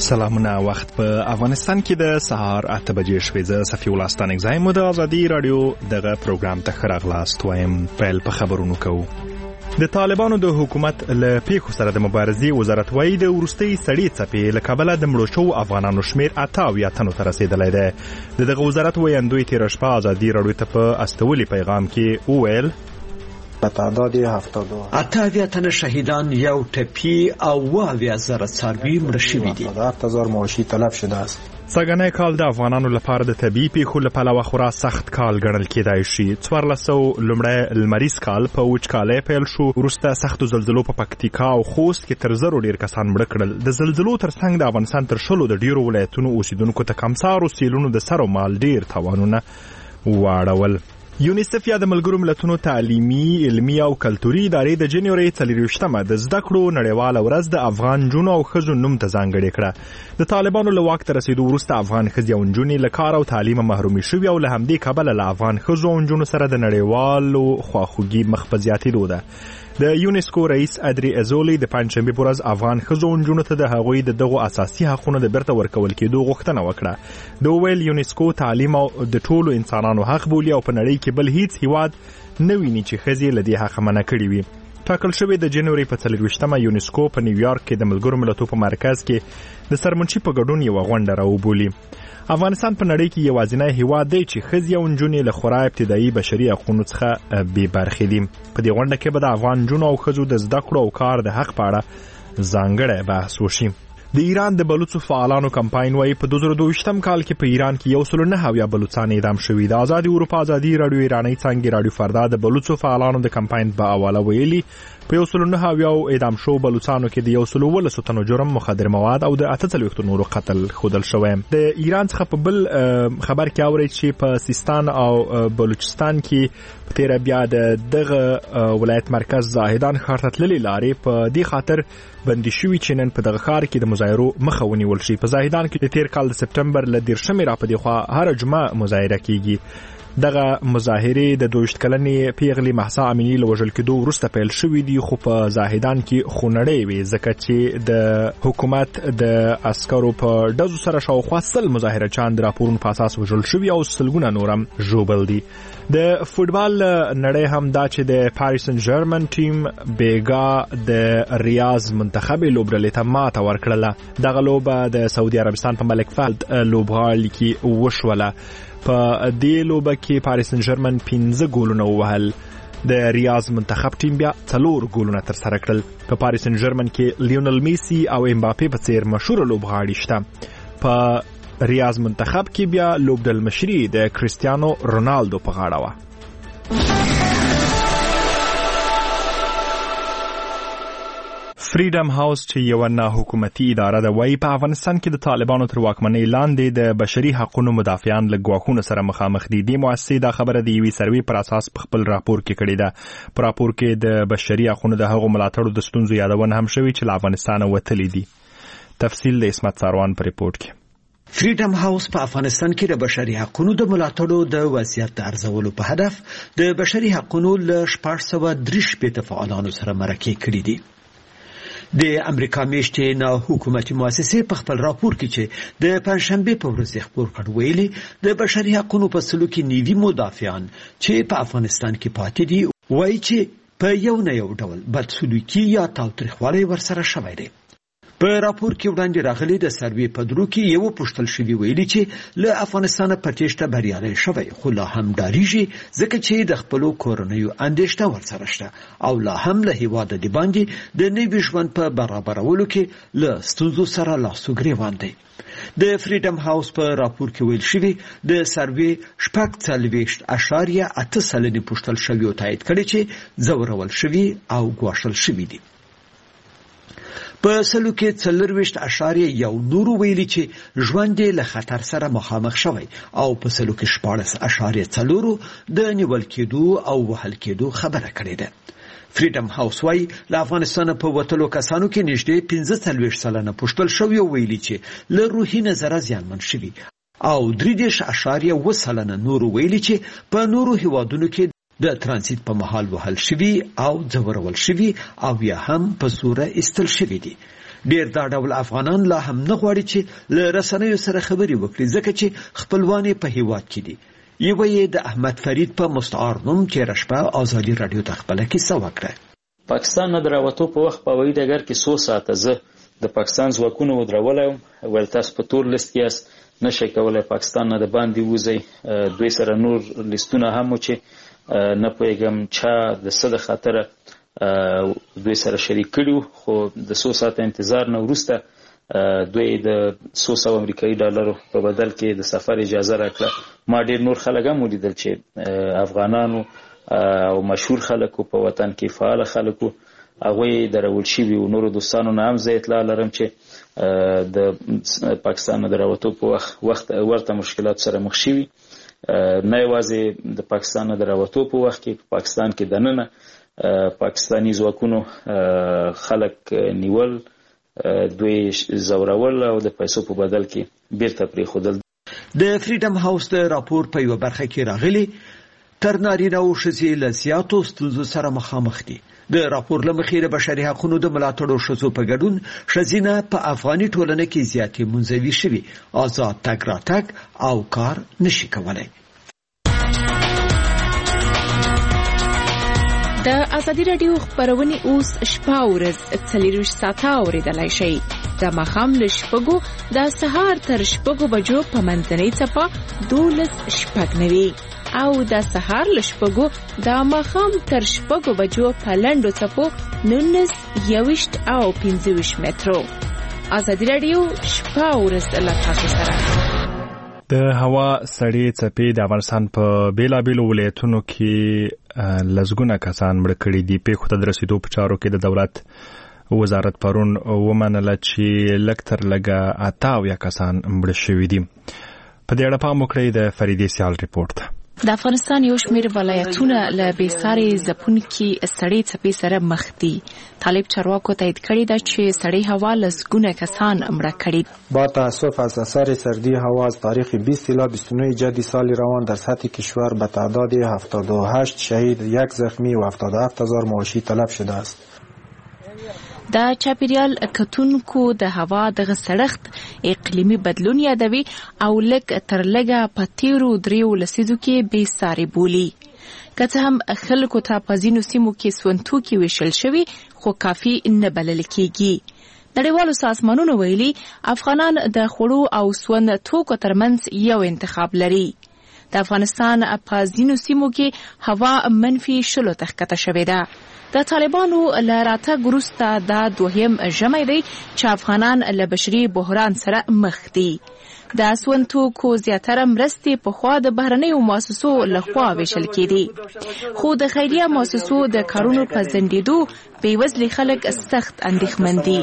سلامونه. وخت په افغانستان کې د سهار 8 بجې شوې. زه صفي الله ستانک زایم د ازادي رادیو دغه پروګرام ته ښه راغلاست وایم. پیل په خبرونو کوو. د طالبانو د حکومت له پیښو سره د مبارزې وزارت وایي د وروستۍ سړې څپې له کبله د مړو شوو افغانانو شمېر 88 تنو ته رسېدلی دی. دغه وزارت ویاندوی تېره شپه ازادي رادیو ته په استولي پیغام کې وویل تعداد 78 تنه شهیدان، یو ټپي او 80,000 څاروي مړه شوي دي. 7000 مواشي تلف شده است. څنګهنی کال د افغانانو لپاره د طبیعي پیښو له پلوه خورا سخت کال ګڼل کېدای شي. 1400 لومړی لمریز کال په وچکالۍ پیل شو. وروسته سختو زلزلو په پکتیکا او خوست کې تر 1000 ډیر کسان مړه کړل. د زلزلو ترڅنګ د افغانستان تر 10 د ډیرو ولایتونو اوسیدونکو ته کمسارو سیلونو د سر او مال ډیر تاوانونه واړول. یونیسف یا د ملګرو ملتونو تعلیمي، علمي او کلتوري ادارې د جنوري 24مه د زده کړو نړیواله ورځ د افغان نجونو او ښځو نوم ته ځانګړې کړه. د طالبانو له واک ته رسېدو وروسته افغان ښځې او نجونې له کار او تعلیمه محرومې شوي او له همدې کبله له افغان ښځو او نجونو سره د نړیوالو خواخوږي مخ په زیاتېدو ده. د یونسکو رئیس ادري ازولي د پنجشنبې په ورځ افغان ښځو او نجونو ته د هغوی د دغو اساسي حقونو د بیرته ورکول کېدو غوښتنه وکړه. د ویل یونسکو تعلیم او د ټولو انسانانو حق بولي او په نړۍ کې بل هیڅ هیواد نه ویني چې ښځې له دې حقه منع کړي وي. ټاکل شوې د جنوري په 24مه یونسکو په نیویارک کې د ملګرو ملتونو په مرکز کې د سرمنشي په ګډون یوه غونډه راوبولي. افغانستان په نړۍ کې یوازینی هیواد دی چې ښځې او نجونې له خورا ابتدایي بشري حقونو څخه بې برخې دي. په دې غونډه کې به د افغان نجونو او ښځو د زده کړو او کار د حق په اړه ځانګړی بحث وشي. د ایران د بلوڅو فعالانو کمپاین وایي په 2022م کال کې په ایران کې 109 بلوڅان اعدام شوي. د آزادي اروپا ازادي رادیو ایرانی څانګې رادیو فردا د بلوڅو فعالانو د کمپاین په حواله ویلي په 109 اعدام شو بلوڅانو کې د 112 تنو جرم، مخدر مواد او د 48 نورو قتل ښودل شوی. د ایران څخه په بل خبر کې اورید چې په سیستان او بلوچستان کې په تیره بیا د دغه ولایت مرکز زاهدان ښار ته تللې لارې په دې خاطر بندي شوي چې نن په دغه ښار کې د مظاهرو مخه ونیول شي. په زاهدان کې د تیر کال د سپټمبر له 13مې را په دې خوا هر جمعه مظاهره کیږي. دغه مظاهرې د 22 کلنې پیغلې مهسا امینی له وژل کېدو وروسته پیل شوي دي، خو په زاهدان کې خونړۍ وي ځکه چې د حکومت د عسکرو په ډزو سره شاوخوا 100 مظاهرچیان د راپورونو په اساس وژل شوي او سلګونه نور هم ژوبل دي. د فوټبال نړۍ هم دا چې د پاریس سن ژرمن ټیم بیګا د ریاض منتخب لوبډلې ته ماته ورکړله. دغه لوبه د سعودي عربستان په ملک فهد لوبغالي کې وشوله. په دې لوبه کې پاریس سن ژرمن 15 ګولونه ووهل. د ریاض منتخب ټیم بیا 4 ګولونه ترسره کړل. په پاریس سن ژرمن کې لیونل میسی او امباپې په څیر مشهور لوبغاړي شته. په ریاض منتخب کې بیا لوبډل مشري د کریستیانو رونالدو په غاړه وه. فریډم هاوس چې یو نه حکومتي اداره ده وایي په افغانستان کې د طالبانو تر واکمنۍ لاندې د بشري حقوقو مدافعان له ګواښونو سره مخامخ دي. دې مؤسسې دا خبره د یوې سروې پر اساس په خپل راپور کې کړې ده. په راپور کې د بشري حقوقو د هغو ملاتړو د ستونزو یادونه هم شوې چې له افغانستانه وتلي دي. تفصیل د اسمت ساروان په ریپورت کې. فریډم هاوس په افغانستان کې د بشري حقوقو د ملاتړو د وضعیت د ارزولو په هدف د بشري حقوقو له 463 فعالانو سره مرکه کړې دي. د امریکا میشتې نه حکومتي مؤسسې په خپل راپور کې چې د پنځشنبه په ورځ خبر کړ ویلي د بشري حقوقو په سلو کې نیوي مدافعان چې په افغانستان کې پاتې دي وایي چې په یو نه یو ډول بدسلوکي یا تاوتریخوالی ورسره شوی دی. په راپور کې وړاندې راغلي د سروې په درو کې یو پوښتل شوی ویلي چې له افغانستان په تېښته بریالی شوی خو لا هم ډاریږي ځکه چې د خپلو کورنیو اندېښنه ورسره شته او لا هم له هېواده د باندې د نوي ژوند په برابرولو کې له ستونزو سره لاس و ګرېوان دی. د فریډم هاوس په راپور کې ویل شوی د سروې 4.8% پوښتل شوی او تایید کړي چې ځورول شوي او ګواښل شوي دي. په سلو کې 4.1 نورو ویلي چې ژوند له خطر سره مخامخ شوی او په سلو کې 14.4 د نیول کېدو او وهل کېدو خبره کړې ده. فریډم هاوس وايي له افغانستان په وتلو کسانو کې نږدې 45% پوښتل شوی او ویلي چې له روحي نظره زیانمن شوي او 3.8% نورو ویلي چې په نورو هیوادونو کې د ترانزیت په مهال وهل شوي او ځورول شوي او یا هم په زوره ایستل شوي دي. ډیر دا ډول افغانان لا هم نه غواړي چې له رسنیو سره خبرې وکړي ځکه چې خپلوان په هیواد کې دي. یو یې د احمد فرید په مستعار نوم چې رشبه آزادي رادیو ته خپله کیسه وکړه. پاکستان نه دراوتو په وخت په هوایي ډګر کې 100 ساعته زه د پاکستان ځواکونو ودرولای ول تاسو په تور لیست کې نشئ کولای پاکستان نه د باندې وځي. دوی سره نور لیستونه هم چې نه پوهېږم چا د څه د خاطره دوی سره شریک کړي خو د 100 ساعته انتظار نه وروسته دوی د 100 امریکایي ډالرو په بدل کې د سفر اجازه راکړه. ما ډیر نور خلک هم ولیدل چې افغانانو او مشهور خلکو په وطن کې فعال خلکو هغوی درول شوي او نورو دوستانو نه هم زه اطلاع لرم چې د پاکستان نه د راوتو په وخت ورته مشکلات سره مخ شوي. نه یوازې د پاکستان نه د راوتو په وخت کې په پاکستان کې دننه پاکستانی ځواکونو خلک نیول دوی زورول او د پیسو په بدل کې بیرته پرېښودل. د فریډم هاوس د راپور په یوه برخه کې راغلي تر نارینه او ښځې له زیاتو ستونزو سره مخامخ دي. د راپور له مخې د بشري حقونو د ملاتړو ښځو په ګډون ښځینه په افغاني ټولنه کې زیاتې منزوي شوي آزاد تګ راتګ او کار نشي کولی. د ازادي راډیو خبرونه اوس شپه او ورځ 24 ساعته اوریدلای شئ. د ماښام له 6 د سهار تر 6 بجو په منځنۍ څپه 12:09 او د سهار له 6 د ماښام تر 6 بجو په لنډو څپو 19 او 25 مترو. ازادي راډیو شپه او ورځ له تاسو سره. د هوا سړې څپې د افغانستان په بیلابیلو ولایتونو کې لزګونه کسان مړه کړي دي. پیښو ته د رسیدو په چارو کې د دولت وزارت پرون ومنله چې لږ تر لږه 88 کسان مړه شوي دي. په دې اړه پام وکړئ د فریدې سیال ریپورت. د افغانستان یو شمېر ولایتونه له بېسارې ځپونکي سړې څپې سره مخ دي. طالب چارواکو تایید کړی ده چې سړې هوا لسګونه کسان مړه کړي. با تأسف از اثر سردی هوا از تاریخ 20 الی 29 جدی سال روان در سطح کشور به تعداد 78 شهید، 1 زخمی و 77000 معاشی تلف شده است. د چاپیریال کتونکو د هوا د سړښت اقلیمي بدلون یادوي او لږ تر لږه په تیرو 3 لسیزو کې بې ساري بولي. که څه هم خلکو ته په ځینو سیمو کې سونتوکي ویشل شوي خو کافي نه بلل کېږي. نړیوالو سازمانونو ویلي افغانان د خوړو او سون توکو ترمنځ یو انتخاب لري. د افغانستان په ځینو سیمو کې هوا منفي 10 ته ښکته شوې ده. د طالبانو له راتګ وروسته دا دوهم ژمی دی چې افغانان له بشري بحران سره مخ دي. د سون توکو زیاتره مرستې پخوا د بهرنیو مؤسسو لخوا ویشل کېدې خو د خیریه مؤسسو د کارونو په ځنډېدو بېوزلي خلک سخت اندېښمن دي.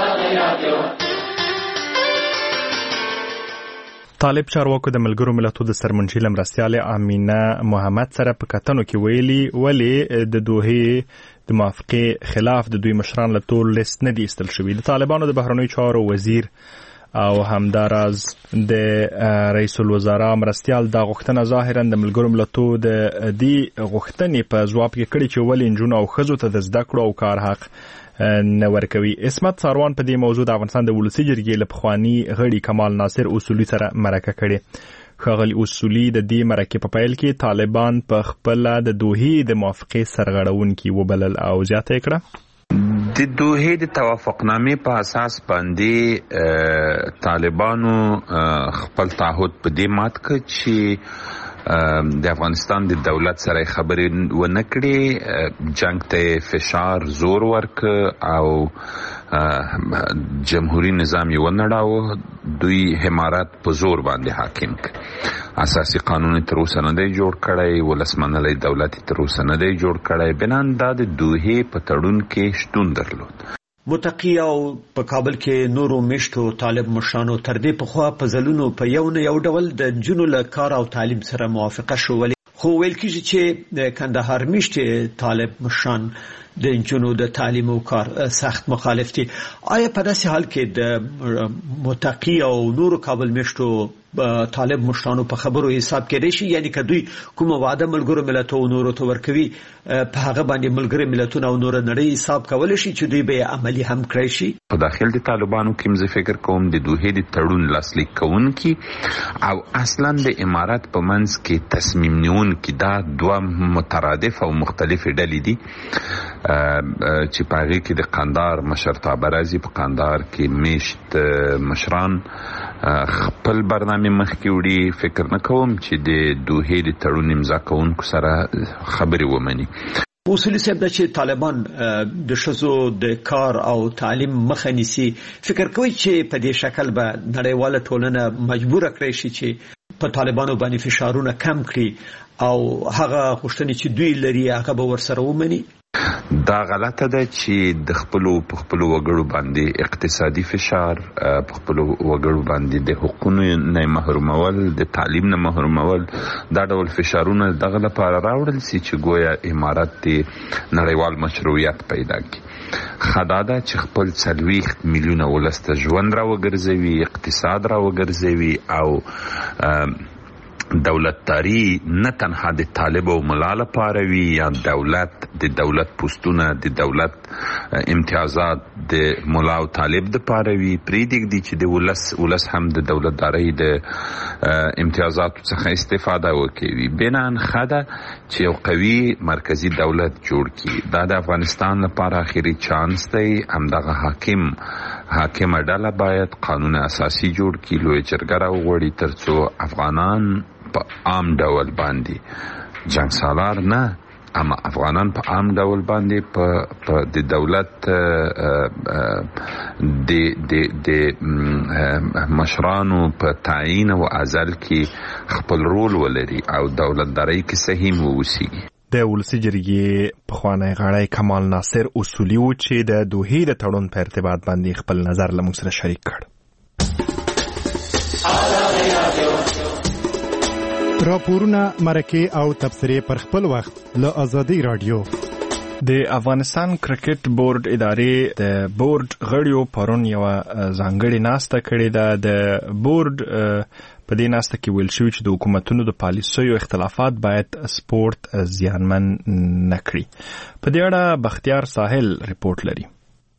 طالب چارواکو د ملګرو ملتونو د سرمنشي مرستیال امینه محمد سره په کتنو کې ویلي ولې د دوحې د موافقې خلاف د دوی مشران له تور لیست نه دي ایستل شوي. د طالبانو د بهرنیو چارو وزیر او همداراز د رئیس الوزرا مرستیال دا غوښتنه ظاهرا د ملګرو ملتونو د دې غوښتنې په ځواب کې کړي چې ولې نجونو او ښځو ته د زده کړو او کار حق نه ورکوي. اسمت ساروان په دې موضوع د افغانستان د ولسي جرګې له پخواني غړي کمال ناصر اصولي سره مرکه کړې. ښاغلي اصولي د دې مرکې په پیل کې طالبان په خپله د دوحې د موافقې سرغړونکي وبلل او زیاته یې کړه. د دوحې د توافقنامې په اساس باندې طالبانو خپل تعهد په دې مات کړ چې د افغانستان د دولت سره خبرې ونه کړي، جنگ ته فشار زور ورک او جمهوریت نظام یې ونړاوه، دوی حمارت په زور باندې حاکم کړ. اساسي قانون تر اوسه نه دی جوړ کړی، ولسمنلی دولت تر اوسه نه دی جوړ کړی. بنان دا د دوحې په تړون کې شتون درلود. متقی او په کابل کې نورو میشتو طالب مشرانو تر دې پخوا په ځلونو په یو نه یو ډول د نجونو له کار او تعلیم سره موافقه شولې، خو ویل کېږي چې د کندهار میشتې طالب مشران د نجونو د تعلیم او کار سخت مخالف دي. آیا په داسې حال کې د متقی او نورو کابل میشتو طالب مشرانو په خبرو حساب کېدای شي، یعنی که دوی کوم وعده ملګرو ملتونو نورو ته ورکوي په هغه باندې ملګري ملتونه او نور نړۍ حساب کولی شي چې دوی به عملی هم کړی شي. په داخل د طالبانو کې زه فکر کوم د دوحې د تړون لاسلیک کوونکي او اصلا د امارات په منځ کې تصمیم نیونکي دا دوه مترادف او مختلف ډلې دي چې په هغې کې د قندهار مشرتابه راځي. په قندهار کې میشت مشران خپل برنامه مخکې وړي. فکر نه کوم چې د دوحې د تړون امضا کوونکو سره خبرې ومني. اصولي صاحب دا چې طالبان د ښځو د کار او تعلیم مخه نیسي، فکر کوي چې په دې شکل به نړیواله ټولنه مجبوره کړی شي چې په طالبانو باندې فشارونه کم کړي او هغه غوښتنې چې دوی لري هغه به ورسره ومني؟ دا غلطه ده چې د خپلو وګړو باندې اقتصادي فشار، په خپلو وګړو باندې د حقوقو نه محرومول، د تعلیم نه محرومول، دا ډول فشارونه دغه لپاره راوړل سي چې گویا امارات د نړیوال مشروعیت پیدا کړي. خدا ده چې خپل 40 میلیونه ولس ته ژوند راوګرځوي، اقتصاد راوګرځوي او دولتداری نه تنها د طالب او ملا لپاره وي یا دولت پوستونه د دولت امتیازات د ملا او طالب لپاره وي. پریږدي چې د ولس هم د دولتدارۍ د امتیازاتو څخه استفاده وکوي. بنان خدا چې یو قوي مرکزی دولت جوړ کړي. دا د افغانستان لپاره اخیری چانس دی. همدغه حاکمه ډله باید قانون اساسي جوړ کړي، لویه جرګه راوغواړي ترڅو افغانان په عام ډول باندې جنگ سالار نه، اما افغانان په عام ډول باندې په د دولت د مشرانو په تعیین او ازل کې خپل رول ولري او دولتدارۍ کې صحیح ووسیږي. د ولسي جرګې پخوانی غړی کمال ناصر اصولي و چې د دوحې د تړون په ارتباط باندې خپل نظر له موږ سره شریک کړ. راپورونه، مرکې او تبصرې پر خپل وخت له آزادۍ رادیو. د افغانستان کرکټ بورډ ادارې د بورډ غړیو پرون یو ځانګړې ناسته کړې ده. د بورډ په دې ناسته کې ویل شوی چې د حکومتونو د پالیسیو اختلافات باید سپورت زیانمن نه کړي. په دې اړه بختیار ساحل ریپورت لري.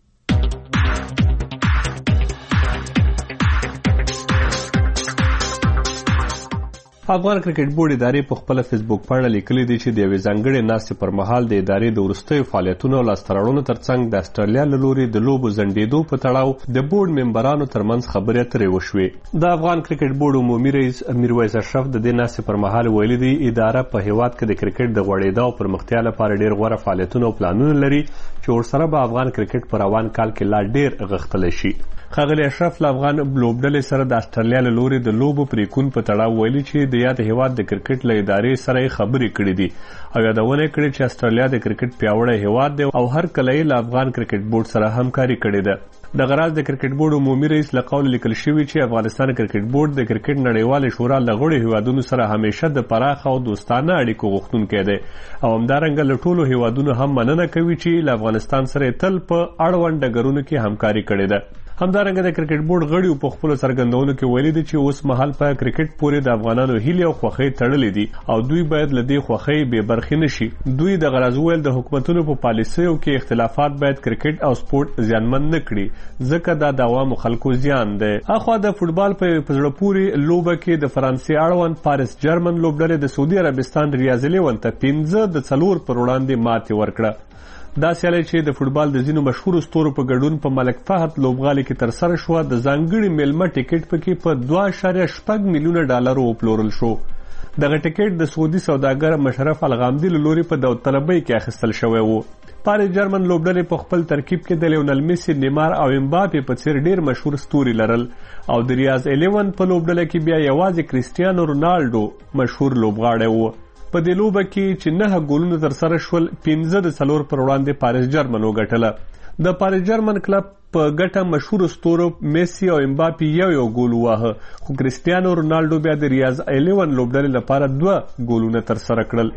افغان کرکټ بورډ ادارې په خپل فیسبوک پاڼه لیکلي دي چې د یوې ځانګړې ناستې پر مهال د ادارې د وروستیو فعالیتونو او لاسته راوړنو ترڅنګ د استرالیا له لوري د لوبو ځنډېدو په تړاو د بورډ ممبرانو ترمنځ خبرې اترې وشوې. د افغان کرکټ بورډ عمومي رئیس میرویس اشرف د دې ناستې پر مهال ویلي دي اداره په هیواد کې د کرکټ د غوړېدا او پرمختیا لپاره ډېر غوره فعالیتونه او پلانونه لري چې ورسره به افغان کرکټ په روان کال کې لا ډېر غښتلی شي. ښاغلی اشرف له افغان لوبډلې سره د استرالیا له لوري د لوبو پریکون په تړاو ویلي چې د یاد هیواد د کرکټ له ادارې سره یې خبرې کړې دي او یادونه کړې چې استرالیا د کرکټ پیاوړی هیواد دی او هر کله یې له افغان کرکټ بورډ سره همکاري کړې ده. د غراز د کرکټ بورډ عمومي رئیس له قول لیکل شوی چې افغانستان کرکټ بورډ د کرکټ نړیوال شورا له غړو هیوادونو سره همیشه د پراخ او دوستانه اړیکو غوښتونکی دی او همدارنګه له ټولو هیوادونو هم مننه کوي چې له افغانستان سره تل په اړوند ډګرونو کې همکاري کړې ده. همدارنګه د کرکټ بورډ غړیو په خپل څرګندونو کې ویلي دي چې اوس مهال په کرکټ پورې د افغانانو هیلې او خوښۍ تړلې دي او دوی باید له دې خوښۍ بې برخې نشي. دوی د غرض ویل د حکومتونو په پالیسیو کې اختلافات باید کرکټ او سپورت زیانمن نه کړي ځکه دا د عوامو خلکو زیان دی. اخوا د فوټبال په زړه پورې لوبه کې د فرانسې اړوند پاریس جرمن لوبډلې د سعودي عربستان ریاض لیون ته 5-4 پر وړاندې ماتې ورکړه. دا سیالي چې د فوټبال د ځینو مشهورو ستورو په ګډون په ملک فهد لوبغالي کې ترسره شوه د ځانګړي میلمه ټیکټ پکې په 2.6 میلیونه ډالرو وپلورل شو. دغه ټیکټ د سعودي سوداګر مشرف الغامدي له لوري په داوطلبۍ کې اخیستل شوی و. پاریس جرمن لوبډلې په خپل ترکیب کې د لیونل میسی، نیمار او امباپې په څیر ډیر مشهور ستوري لرل او د ریاض 11 په لوبډله کې بیا یوازې کریسټیانو رونالډو مشهور لوبغاړی و. په دې لوبه کې چې 9 ګولونه ترسره شول 5-4 پر وړاندې پاریس جرمن وګټله. د پاریس جرمن کلب په ګټه مشهور ستورو میسی او امباپې یو ګول واهه خو کریسټیانو رونالډو بیا د ریاض 11 لوبډلې لپاره 2 ګولونه ترسره کړل.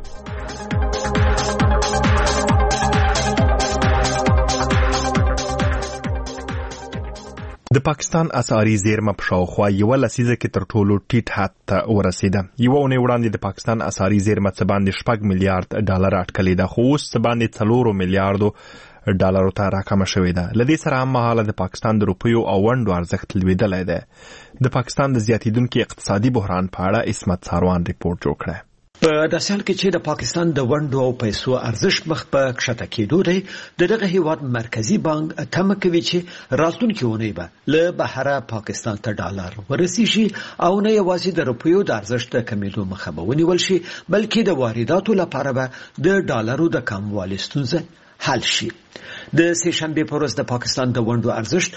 د د پاکستان اسعاري زیرمه په شاوخوا یوه لسیزه کې تر ټولو ټیټ حد ته ورسېده. یوه اونۍ وړاندې د پاکستان اسعاري زیرمه څه باندې 6 میلیارډ ډالر اټکلې ده، خو اوس څه باندې 4 میلیارډو ډالرو ته راکمه شوې ده. له دې سره هممهاله د پاکستان د روپیو او ونډو ارزښت لوېدلی دی. د پاکستان د زیاتېدونکي اقتصادي بحران په اړه عصمت ساروان ریپورت جوړ کړی. په داسې حال کې چې د پاکستان د ونډو او پیسو ارزښت مخ په کښته کېدو دی، دغه هیواد مرکزی بانک تمه کوي چې راتلونکي اونۍ به له بهره پاکستان ته ډالر ورسیږي او نه یوازې د روپیو د ارزښت د کمیدو مخه به ونیول شي، بلکې د وارداتو لپاره به د ډالرو د کموالي ستونزه حل شي. د سهشنبه په ورځ د پاکستان د ونډو ارزښت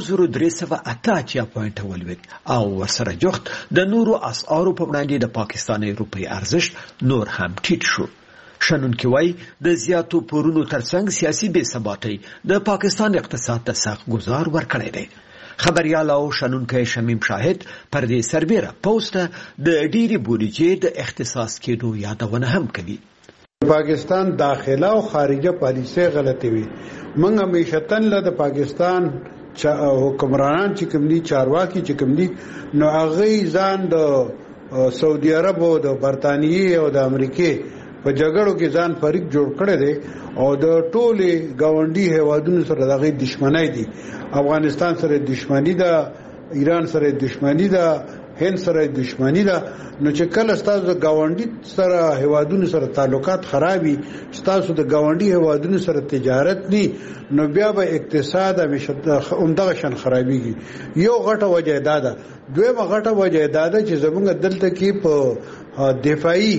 1388 پوینټ ولوید او ورسره جوخت د نورو اسعارو په وړاندې د پاکستاني روپی ارزښت نور هم ټیټ شو. شنونکي وایي د زیاتو پورونو ترڅنګ سیاسي بې ثباتۍ د پاکستان اقتصاد ته سخت گزار ورکړی دی. خبريال او شنونکي شمیم شاهد پر دې سربېره پوسټ د ډېری بودیجې د اختصاص کېدو یادونه هم کوي. پاکستان داخله او خارجه پالیسي غلطي وي. موږ همیشتن له د پاکستان حکمرانان چې کوم دي، چارواکي چې کوم دي، نو هغه ځان د سعودي عرب او د برتانیې او د امریکای په جګړو کې ځان فریق جوړ کړی دی او د ټولې گاونډي هیوادونو سره دغه دښمنۍ دي. افغانستان سره دښمنی ده، ایران سره دښمنی ده، هند سره دښمنی ده. نو چې کله ستاسو د گاونډي سره هیوادونو سره تعلقات خرابي، ستاسو د گاونډي هیوادونو سره تجارت ني، نو بیا به اقتصاد همدغه شان خرابيږي. یو غټه وجه دا ده. دویمه غټه وجه دا ده چې زمونږ دلته کې په دفاعي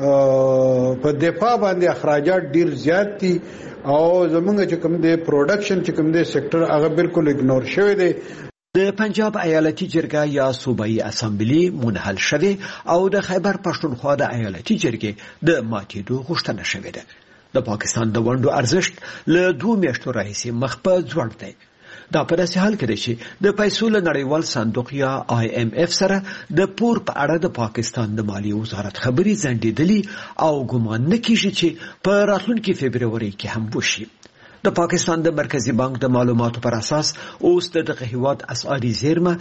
په دفاع باندې اخراجات ډیر زیات دي او زمونږ چې کوم دی پروډکشن چې کوم دی سېکټر هغه بالکل اګنور شوی دی. د پنجاب ایالتي جرګه یا صوبایي اسامبلي منحل شوه او د خیبر پښتونخوا د ایالتي جرګې د ماتېدو غوښتنه شوې ده. د پاکستان د ونډو ارزښت له 2 میاشتو راهیسې مخ په ځوړ دی. دا په داسې حال کې دی چې د پیسو له نړیوال صندوق یا IMF سره د پور په اړه د پاکستان د مالی وزارت خبري ځنډېدلې او ګمان نه کیږي چې په راتلونکي فبرवरी کې هم وشي. د پاکستان د مرکزی بانک د معلوماتو پر اساس اوس دغه هیواد اسعاري زیرمه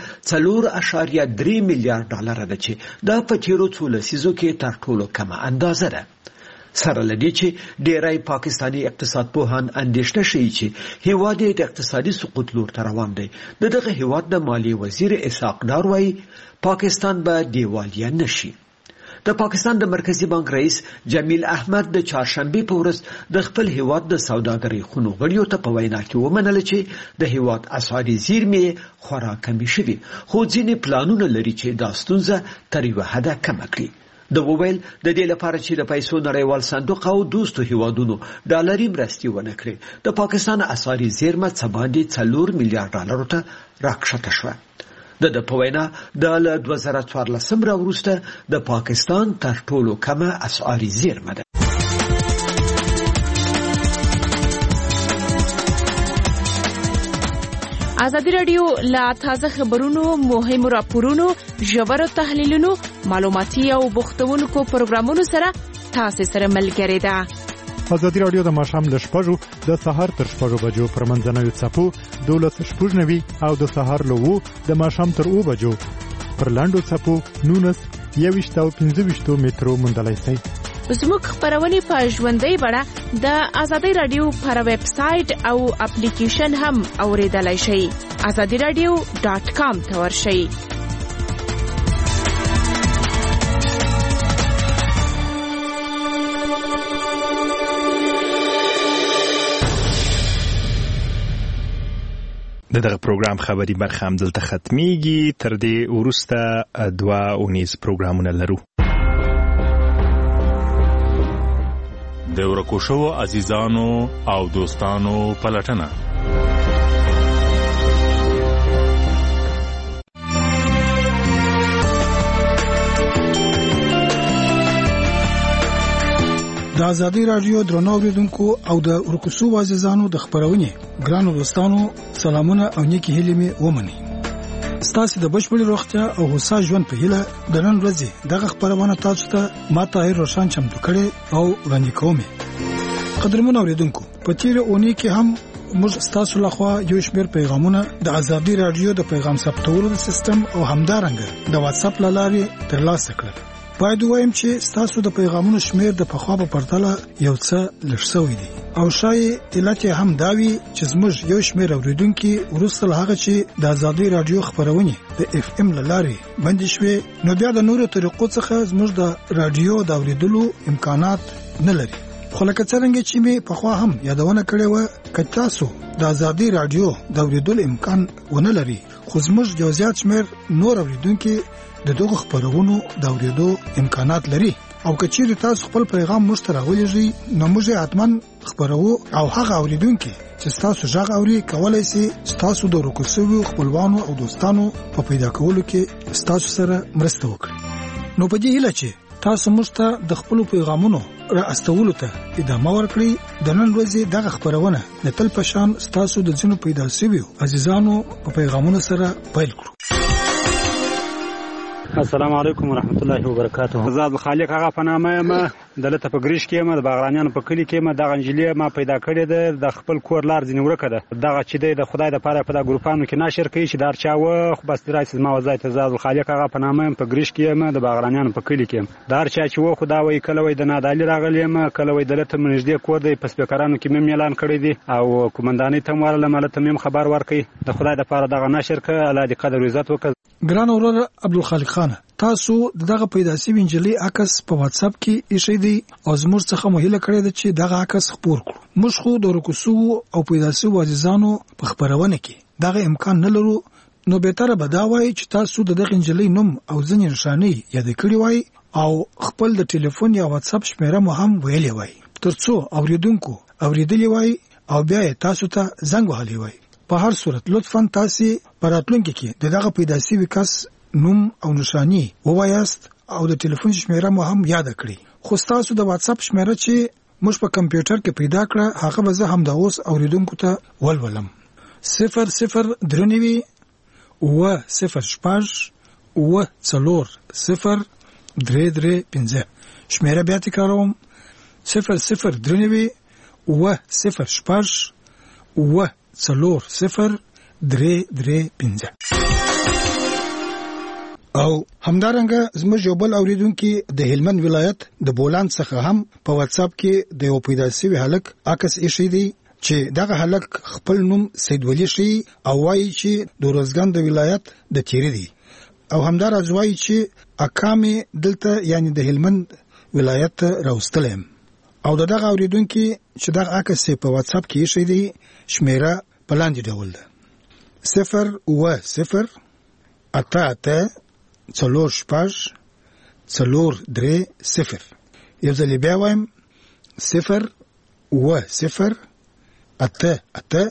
4.3 میلیارډ ډالر ده چې د پټیرو څو لسیزو کې تر ټولو کمه اندازه ده. سره لدی چې ډیری پاکستانی اقتصاد پوهان اندېښنه شي چې هیواد د اقتصادي سقوط لور ته روان دی. دغه هیواد د مالی وزیر اسحاق ډار وايي پاکستان به دیوالیا نشي. د پاکستان د مرکزی بانک رئیس جمیل احمد د چهارشنبه په ورځ د خپل هیواد د سوداګرۍ خونو غړیو ته په وینا کې ومنل چې د هیواد اسعاري زیرمې خورا کمې شوي، خو ځینې پلانونه لري چې دا ستونزه تر یوه حده کمه کړي. د وویل د دې لپاره چې د پیسو نړیوال صندوق او دوستو هیوادونو ډالري مرستې ونه کړي، د پاکستان اسعاري زیرمه څه باندې 4 میلیارډ ډالرو ته راکښته شوه. د په وینا د 2014 وروسته د پاکستان تر ټولو کمه اسعاري زیرمه ده. ازادي رادیو لا تازه خبرونو، مهمو راپورونو، ژورو تحلیلونو، معلوماتي او بوختونکو پروګرامونو سره تاسو سره ملګری ده. ازادي رادیو د ماښام ل 6 د سحر تر 6 بجو پر منځنوي څپو 12:90 او د سحر له 2 د ماښام تر 2 بجو پر لاندو څپو 19 او 15 مترو مندلای شي. زموږ خبرونه په ژوندۍ بڼه د ازادي رادیو پر ویب سټ او اپلیکیشن هم اوریدلای شئ. azadiradio.com ته ورشئ. دغه پروګرام خبري برخه هم دلته ختميږي. تر دې وروسته 2 اونیز پروګرامونه لرو. د ورکو شوو عزیزانو او دوستانو پلټنه. د ازادي رادیو درنو اوریدونکو او د ورکو شوو عزیزانو د خبرونه ګرانو دوستانو سلامونه او نیکی هیلې مې ومني. ستاسو د بشپړ روغتیا او هوسا ژوند په هیله د نن ورځې دغه خبرونه تاسو ته ما طاهر روشن چمتو کړي او وړاندې کوم. قدرمن اوریدونکو په تیر اونۍ کې هم موږ ستاسو لخوا یو شمېر پیغامونه د ازادي رادیو د پیغام ثبتولو سیستم او همدارنګه د واتس اپ لارې ترلاسه کړل. باید وایم چې ستاسو د پیغامونو شمېر د پخوا په پرتله یو څه لږ شوی دی او شاید علت هم دا وي چې زموږ یو شمېر اوریدونکي وروسته له هغه چې د ازادي رادیو خبرونه د اف ام لارې بند شوې نو بیا د نورو طریقو څخه زموږ د رادیو د اوریدلو امکانات نه لري. خو لکه څنګه چې می پخوا هم یادونه کړې و که تاسو د ازادي رادیو د اوریدلو امکان ونه لري خو زموږ یو زیات شمېر نور اوریدونکي د دغه خبرونو د اوریدو امکانات لري او که چیرې تاسو خپل پیغام موږ ته راولېږئ نو موږ حتماً خبرو او هغه اوریدونکي چې تاسو ژغ اوري کولای شي تاسو د ورکوسوي خپلوانو او دوستانو په پیدا کولو کې تاسو سره مرسته وکړي. نو په دې هیله چې تاسو موږ ته د خپل پیغامونو را استولو ته ادامه ورکړئ د نن ورځې دغه خبرونه د تل په شان تاسو د ځینو پیدا شویو عزیزانو په پیغامونو سره پیل کړو. السلام علیکم ورحمت الله وبرکاته. زاد خالق هغه په نامه ما دلته په ګریش کې ما د باغرانیانو په کلی کې ما د انجلیه ما پیدا کړې ده د خپل کور لار ځنی ورکه ده دغه چې د خدای د پاره په د ګروپانو کې نشر کوي چې دار چا و خو بس درایس ما وزایت زاد خالق هغه په نامه په ګریش کې ما د باغرانیانو په کلی کې دار چا چې و خدا وای کله وای د نادالي راغلی ما کله وای دلته منځدې کور دی په سپیکرانو کې مم اعلان کړی دی او کومندانې ته ورله ملته مم خبر ورکړي د خدای د پاره دغه نشر ک الله دې قدر عزت وکړي. ګران اورور عبدالخالق خان تاسو دغه پیدا شوی انجلی عکس په واتس اپ کې ایښی دی او زموږ څخه مهله کړی دی چې دغه عکس خپور کړو. موږ خو د ورکوسو او پیدا شوی عزیزانو په خبرونه کې دغه امکان نه لرو نو بهتره به دا وایي چې تاسو دغه انجلی نوم او ځینې نشانی یاد کړی وای او خپل د ټلیفون یا واتس اپ شمیره مو هم ویلې وای ترڅو اوریدونکو اوریدلی وای او بیا تاسو ته زنګ وهلی وای. په هر صورت لطفاً تاسو پراتلونکو کې دغه پیدا شوی کس نوم او نشانی ووایاست او د ټلیفون شمیره مو هم یاد کړئ. خو تاسو د واتس اپ شمیره چې موږ په کمپیوټر کې پیدا کړه هغه به زه هم د اوس اوریدونکو ته ولولم. 0039 و 06 و 4 شمیره بیا تکراروم 0039 و 06 و 4 او همدارنګه زموږ یو بل اوریدونکو د هلمند ولایت د بولان څخه هم په واتس اپ کې د یو پیدا شوی هلک عکس ایښی دی چې دغه هلک خپل نوم سید ولی شي او وایي چې د روزګان د ولایت د تیری دی او همدارنګه وایي چې اقامه دلته یعنی د هلمند ولایت راوستلم او دغه اوریدونکو چې دغه عکس په واتس اپ کې ایښی دی شمیره پلاندې ډول ده 0 اته 4 یو ځل بیا وایم 0 اته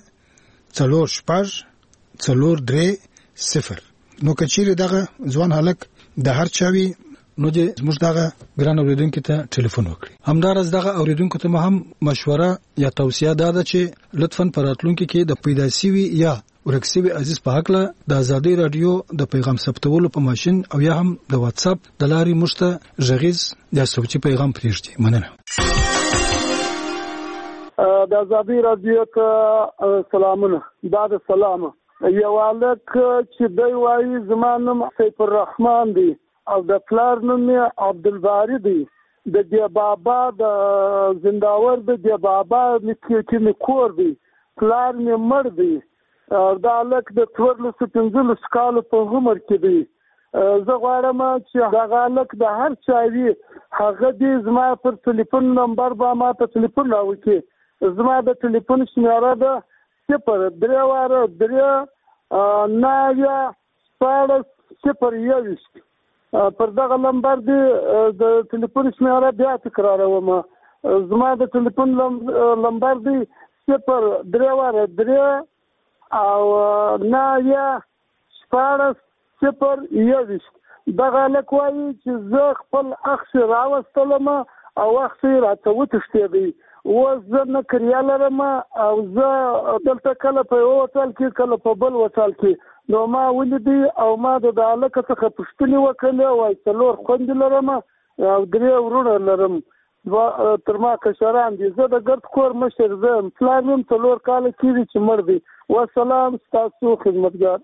4 نو کچیر دغه ځوان هلک د هر چاوي نو د زموږ دغه ګران اوریدونکو ته ټلیفون وکړي. همدارس دغه اوریدونکو ته هم مشوره یا توصیه ده چې لطفاً پراتلونکو کې د پیدا شوی یا ورکسوي عزیز په حق له د ازادي رادیو د پیغام ثبتولو په ماشين او یا هم د واتس اپ د لارې مشته ژغیز یا صوتي پیغام پریږدي. مننه. د ازادي رادیو ته سلامونه. دا د سلام یو الک چې دی وایي زمانم سیف الرحمن دی او د پلار نوم عبدالباری دی د دی بابا د زنداور د بابا کې کور دی پلار مې مړ دی دا الک د 15 کالو په عمر کې دی. زه غواړم چې دا الک د هر چاوي هغه دې زما پر ټلیفون نمبر با ما ته ټلیفون راوړي. زما د ټلیفون شمیره ده 0 پر دغه نمبر دی د ټلیفون شمیره بیا تکراروم. زما د ټلیفون نمبر دی 0 او 9 دغه لک وایي چې زه خپل اخ راوستلم او اخ راته وتښتېدی و زه نه کریا لرم او زه دلته کله په یو وتل کې کله په بل وتل کې نو ما ولیدي او ما د هلک څخه پوښتنې وکړې وایي 4 خویندې لرم او 3 ورونه لرم تر ما کشران دي. زه د ګرد کور مشر زم، پلار مې 4 کاله کېږي چې مړ دی. والسلام، ستاسو خدمتګار.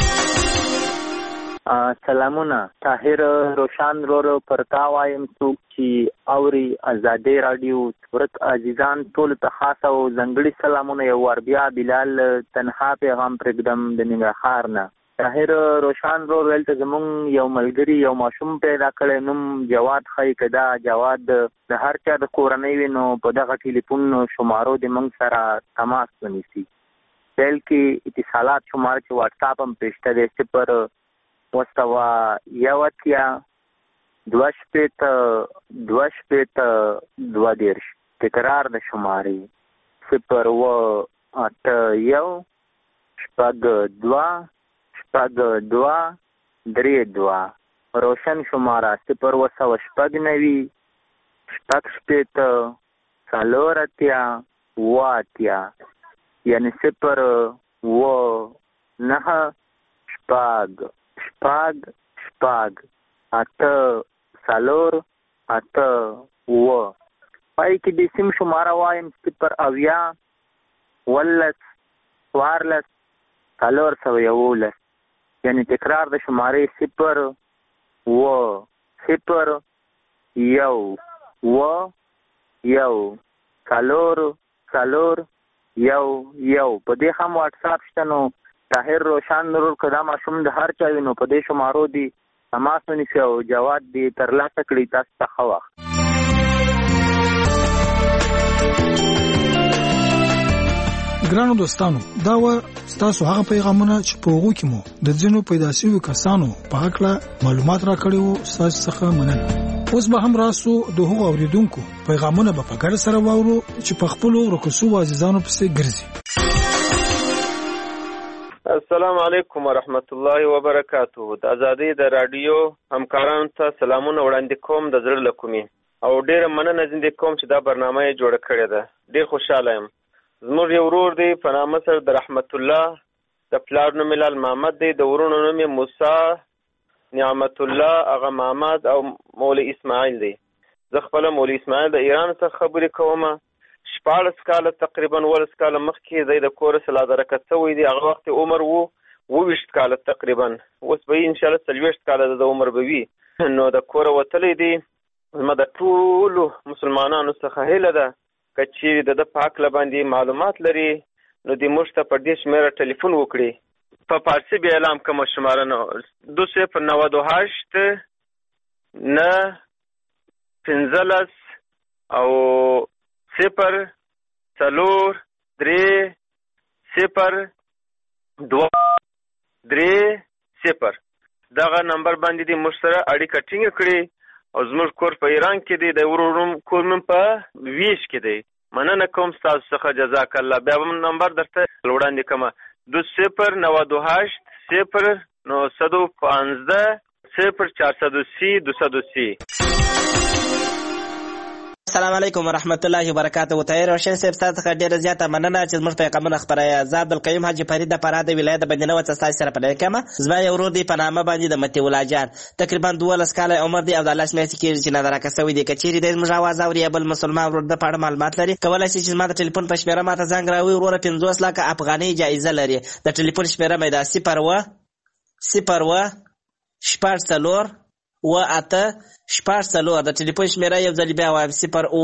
سلامونه. طاهر روشان رورو پرتا وایم څوک چې اوري آزادي رادیو ورک عزیزان ټول ته خاص او ځنګړي سلامونه. یو ور بیا بلال تنها پیغام پرګدم د ننګرهار نه. طاهر روشان رور ولته زمونږ یو ملګری یو ماشوم پیدا کړی، نوم جواد خی کدا. جواد د هر چا د کورنۍ وینو په دغه ټلیفون شمارو د موږ سره تماس ونیسي. بیل کې اتصالات شمار چې واتس اپ هم پېشته دی 0 تکرار د شمارې 081-2-2-2-3-2. روشن شماره 0-2-4-4 یعنی 0-9-8-8 پای کې د سیم شماره وایم 0-14-411 یعنی تکرار د شمارې 0-0-1-4-4-1. په دې هم واتس اپ شته. نو طاهر روشان نور کدا ماشوم د هر چا وینو په دې شمارو دی تماس ونیسي او جواد دی ترلاسه کړي. تاسو ته ښه وخت. ګرانو دوستانو، دا و ستاسو هغه پیغامونه چې په هغو کې مو د ځینو پیدا شویو کسانو په هکله معلومات راکړي وو. ستاسو څخه مننه. اوس به هم راسو د هغو اوریدونکو پیغامونه به په ګډه سره واورو چې په خپلو ورکوسو عزیزانو پسې ګرځي. السلام علیکم ورحمت الله وبرکاته. د آزادۍ د رادیو همکارانو ته سلامونه وړاندې کوم د زړه له کومې، او ډېره مننه ځینې کوم چې دا برنامه یې جوړه کړې ده. ډېر خوشحاله یم. زموږ یو ورور دی په نامه سره د رحمت الله، د پلار نوم یې لال محمد دی، د ورونو نوم یې موسی، نعمت الله، هغه محمد او مولوي اسماعیل دی. زه خپله مولوي اسماعیل د ایران څخه خبرې کوم. 14 کاله تقریبا 19 کاله مخکې زه د کور څخه لادرکت شوی دی. هغه وخت عمر وو 20 کاله تقریبا. اوس به ان شاء الله 40 کاله د عمر به وي. نو د کور وتلې دی. زما د ټولو مسلمانانو څخه هیله ده چې د پاک لباندې معلومات لري نو د موږ ته په دې شمیره ټلیفون وکړي. په فارسی به اعلان کوم شماره نو 298-9-15 او 0-3-0-2-3-0 دغه نمبر باندې د موږ سره اړیکه ټینګه کړي. او زموږ کور په ایران کې دی، د ورور کور مې په ویش کې دی. مننه کوم ستاسو څخه، جزاک الله. بیا به نمبر درته وړاندې کوم 20-928-0-15-0-430-230. السلام علیکم ورحمت الله وبرکاته. طاهر روشن صاحب تاسو ته ډیره زیاته مننه چې زموږ پیغامونه خبرای. آزاد القیوم حاجی فرید د فراد ولایت بندنه و تاسو سره په لکه زما یو ورور دی په نامه باندې د متی ولا جان، تقریبا 12 کاله عمر دی او د الله شمه کې چې نظر راکسوي دی. کچېری د موږ आवाज اوري بل مسلمان ورور د پاړه معلومات لري، کولای شي چې ما د ټلیفون په شمیره ماته زنګ راوي. ورور 50 لک افغاني جایزه لري. د ټلیفون شمیره مې دا 0-0-4 د ټلیفون شمیره یو ځل بیا وایم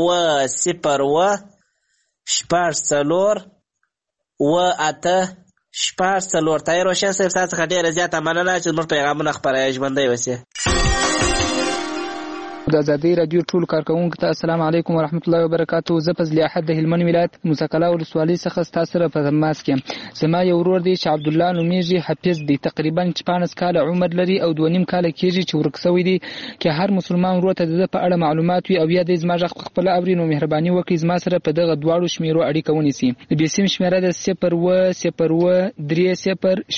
0-0-4 طاهر روشن صاحب تاسو څخه ډیره زیاته مننه چې موږ پیغامونه خپروي. ژوندی اوسئ. د آزادۍ رادیو ټول کارکونکو ته السلام علیکم ورحمت الله وبرکاته. زه فضل احد د هلمند ولایت موسکلا ولسوالۍ څخه ستاسو سره په تماس کې. زما یو ورور دی چې عبد الله نومیږي، حفیظ دی، تقریبا 14 کاله عمر لري او 2.5 کاله کېږي چې ورک شوی دی. که هر مسلمان ورور ته د په اړه معلومات وي او یا د زما ځخ خپل اوري نو مهرباني وکړئ زما سره په دغه دواړو شمیرو اړیکه ونیسي. د بیسیم شمیره د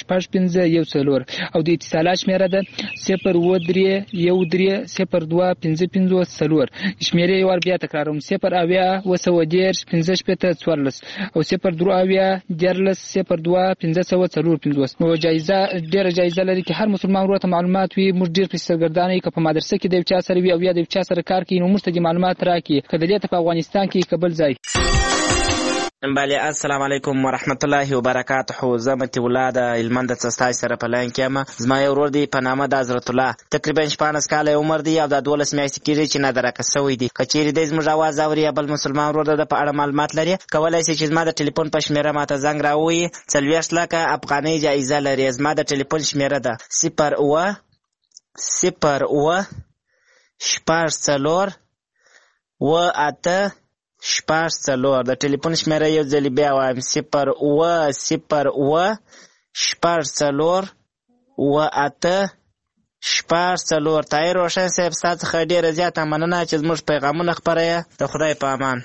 0-0-3-0-15 او د اتصالات شمیره د 0-3-1-3-02-15 050 شمیرې یو بیا تکراروم 0 اویا 15 14 او 0 اویا 02 15 نو ډیره جایزه لري چې هر مسلمان ورته معلومات وي. موږ ډیر په سرګردانۍ کې په مدرسې کې د چا سره وي او یا د چا سره کار کوي نو موږ ته د معلومات راکړي کله دې ته په افغانستان کې قبل ځای. بله السلام علیکم ورحمت الله وبرکاته. زه متي الله د هلمند څخه سره په لاین کې یم. زما یو ورور دی په نامه د حضرت الله تقریبا 14 کاله عمر دی او د 12 میاشتې کېږي چې نادرکه شوی دی. که چیرې د زموږ اواز اوري یا بل مسلمان ورور د په اړه معلومات لري کولای شي چې زما د ټلیفون په شمیره ماته زنګ راووي. 40 لکه افغانۍ جایزه لري. زما د ټلیفون شمیره ده 0 0 د ټلیفون شمیره یو ځل بیا وایم 0 طاهر روشن صاحب ستاسو څخه ډیره زیاته مننه چې زموږ پیغامونه خپروي. د خدای په امان.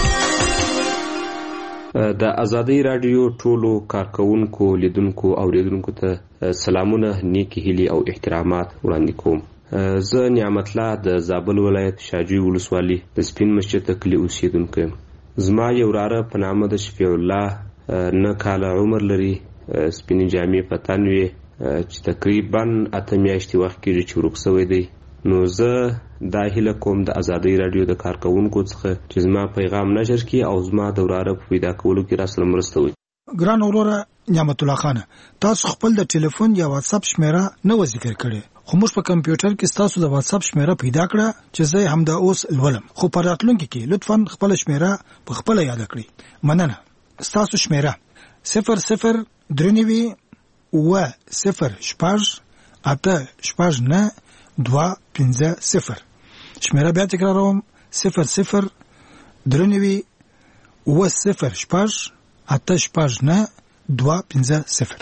د ازادۍ رادیو ټولو کارکونکو لیدونکو او اوریدونکو ته سلامونه نیکی هیلې او احترامات وړاندې کوم. زه نعمت الله د زابل ولایت شاجوی ولسوالي د سپین مسجد کلی اوسیدونکی یم. زما یو وراره په نامه د شفیع الله 9 کاله عمر لري. سپینې جامې په تن وي چې تقریبا 8 میاشتې وخت کېږي چې ورک شوی دی. نو زه دا هیله کوم د ازادۍ رادیو د کارکونکو څخه چې زما پیغام نشر کړي او زما د وراره په پیدا کولو کې راسره مرسته وکړي. ګران وروره نعمت الله خان، تاسو خپل د ټلیفون یا واتس اپ شمیره نه ذکر کړي خو موږ په کمپیوټر کې تاسو د واتس اپ شمیره پیدا کړه چې زه هم دا اوس لولم. خو په راتلونکي کې لطفا خپل شمیره په خپل یاد کړئ. مننه. تاسو شمیره 00 درنوي و 0 شپږ 8 شپږ 9 2 50. شمیره بیا تکراروم 00 درنوي و 0 شپږ 8 شپږ 9 2 50.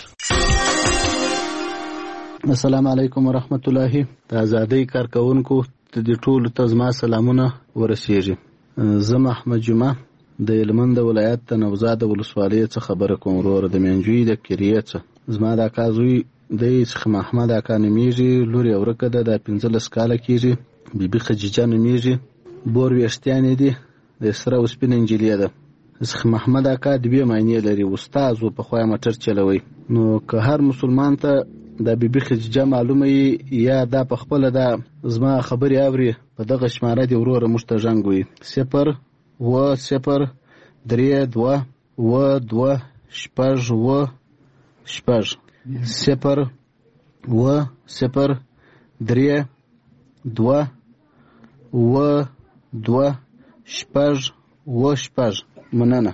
السلام علیکم ورحمت الله. د ازادۍ کارکونکو د ټولو ته زما سلامونه ورسیږي. زه محمد جمعه د هلمند ولایت د نوزاد ولسوالۍ څخه خبره کوم. ورور د منجوی د کریه څخه زما د کازوی د څخه محمد اکا نومیږي. لور یې ورکه ده د 15 کاله کېږي. بیبي خدیجه نومیږي. بور ویشتیانې دي د سره وسپین انجیلیا ده. څخه محمد اکا د بیا معنی لري استاد او په خوای موټر چلوي. نو که هر مسلمان ته د بیبي خدیجه معلومه یا دا په خپل دا زما خبري اوري په دغه شماره دی وروره مشتجنګوي 0 و 0 3 2 و 2 شپږ و شپږ 0 و 0 3 2 و 2 شپږ و شپږ. مننه.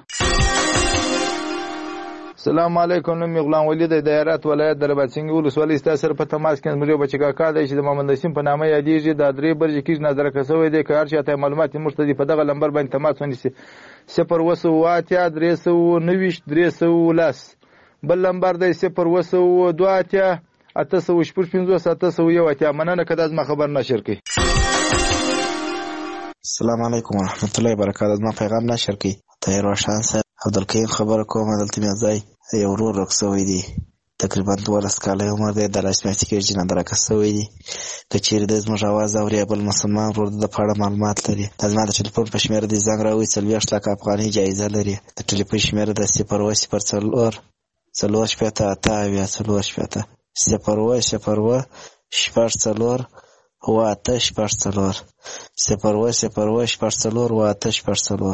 السلام علیکم. نوم غلام ولی د دایرات ولایت د رباطسنګ ولسوالۍ ستاسو په تماس کې مجو بچکا کا دی چې د محمد نسیم په نامه یادېږي. د درې برج کې نظر کسوي دی که هر چاته معلومات مرتدی په دغه نمبر باندې تماس ونیسي 0 و 8 390 310. بل نمبر دی 0 و 2 8 مننه کدا زما خبر نشر کی. السلام علیکم ورحمت الله وبرکاته. زما پیغام نشر کی. طاهر روشن صاحب عبدالکریم خبر کوم. دلته مې ځای یو ورور رخصوي دی تقریبا 12 کاله عمر دی. د لاسماتي کې جنا درکه سوی دی. که چیرې د زموږ आवाज اوري بل مسلمان ورور د پاړه معلومات لري د زما د ټلیفون په شمیره دی زنګ راوي 40 لک افغاني جایزه لري. د ټلیفون شمیره د 0 و 0 څلور شپته اته بیا څلور شپته 0 و 0 شپږ څلور و اته شپږ څلور 0 و 0 شپږ څلور و اته شپږ څلور.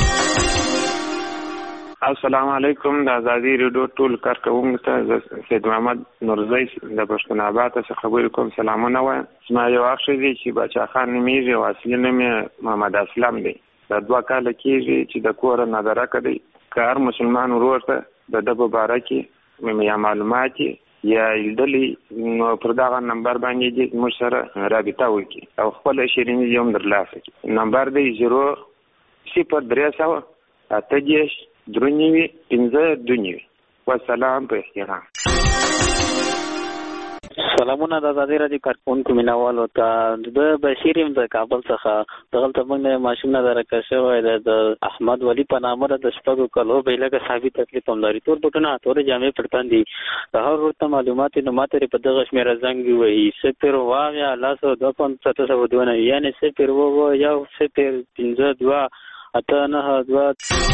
السلام علیکم. د ازادي ریډیو ټول کارکونکو ته سید محمد نورزی د پښتون آباد څخه خبرې کوم. سلامونه وایم. زما یو اخ دی چې بچا خان نومیږي او اصلي نوم یې محمد اسلم دی. د 2 کاله کېږي چې د کور نظره کوي. که هر مسلمان ورور ته د په باره کې یا معلومات یا لیدلې نو پر دغه نمبر باندې دې موږ سره رابطه وکړي او خپل شیرینی یې هم درلاسه کړي. نمبر دی 0 0 300 8 درنوي 15 دنیوي. والسلام په احترام. سلامونه د ازادي راډیو کارکونکو مینوالو ته. د بشیر یم د کابل څخه. دغلته موږ نه ماشومونه درکه شوی د احمد ولی په نامه د شپږو کالو به لکه ثابت تکلیف هم لري. تور بوټونه تور جامې پرتان دي. د هر ورته معلومات نو ماته په دغه شمیره زنګ وي 0 لاسو 2702 یعنی 0 یو 0 15 2 اته 9 2.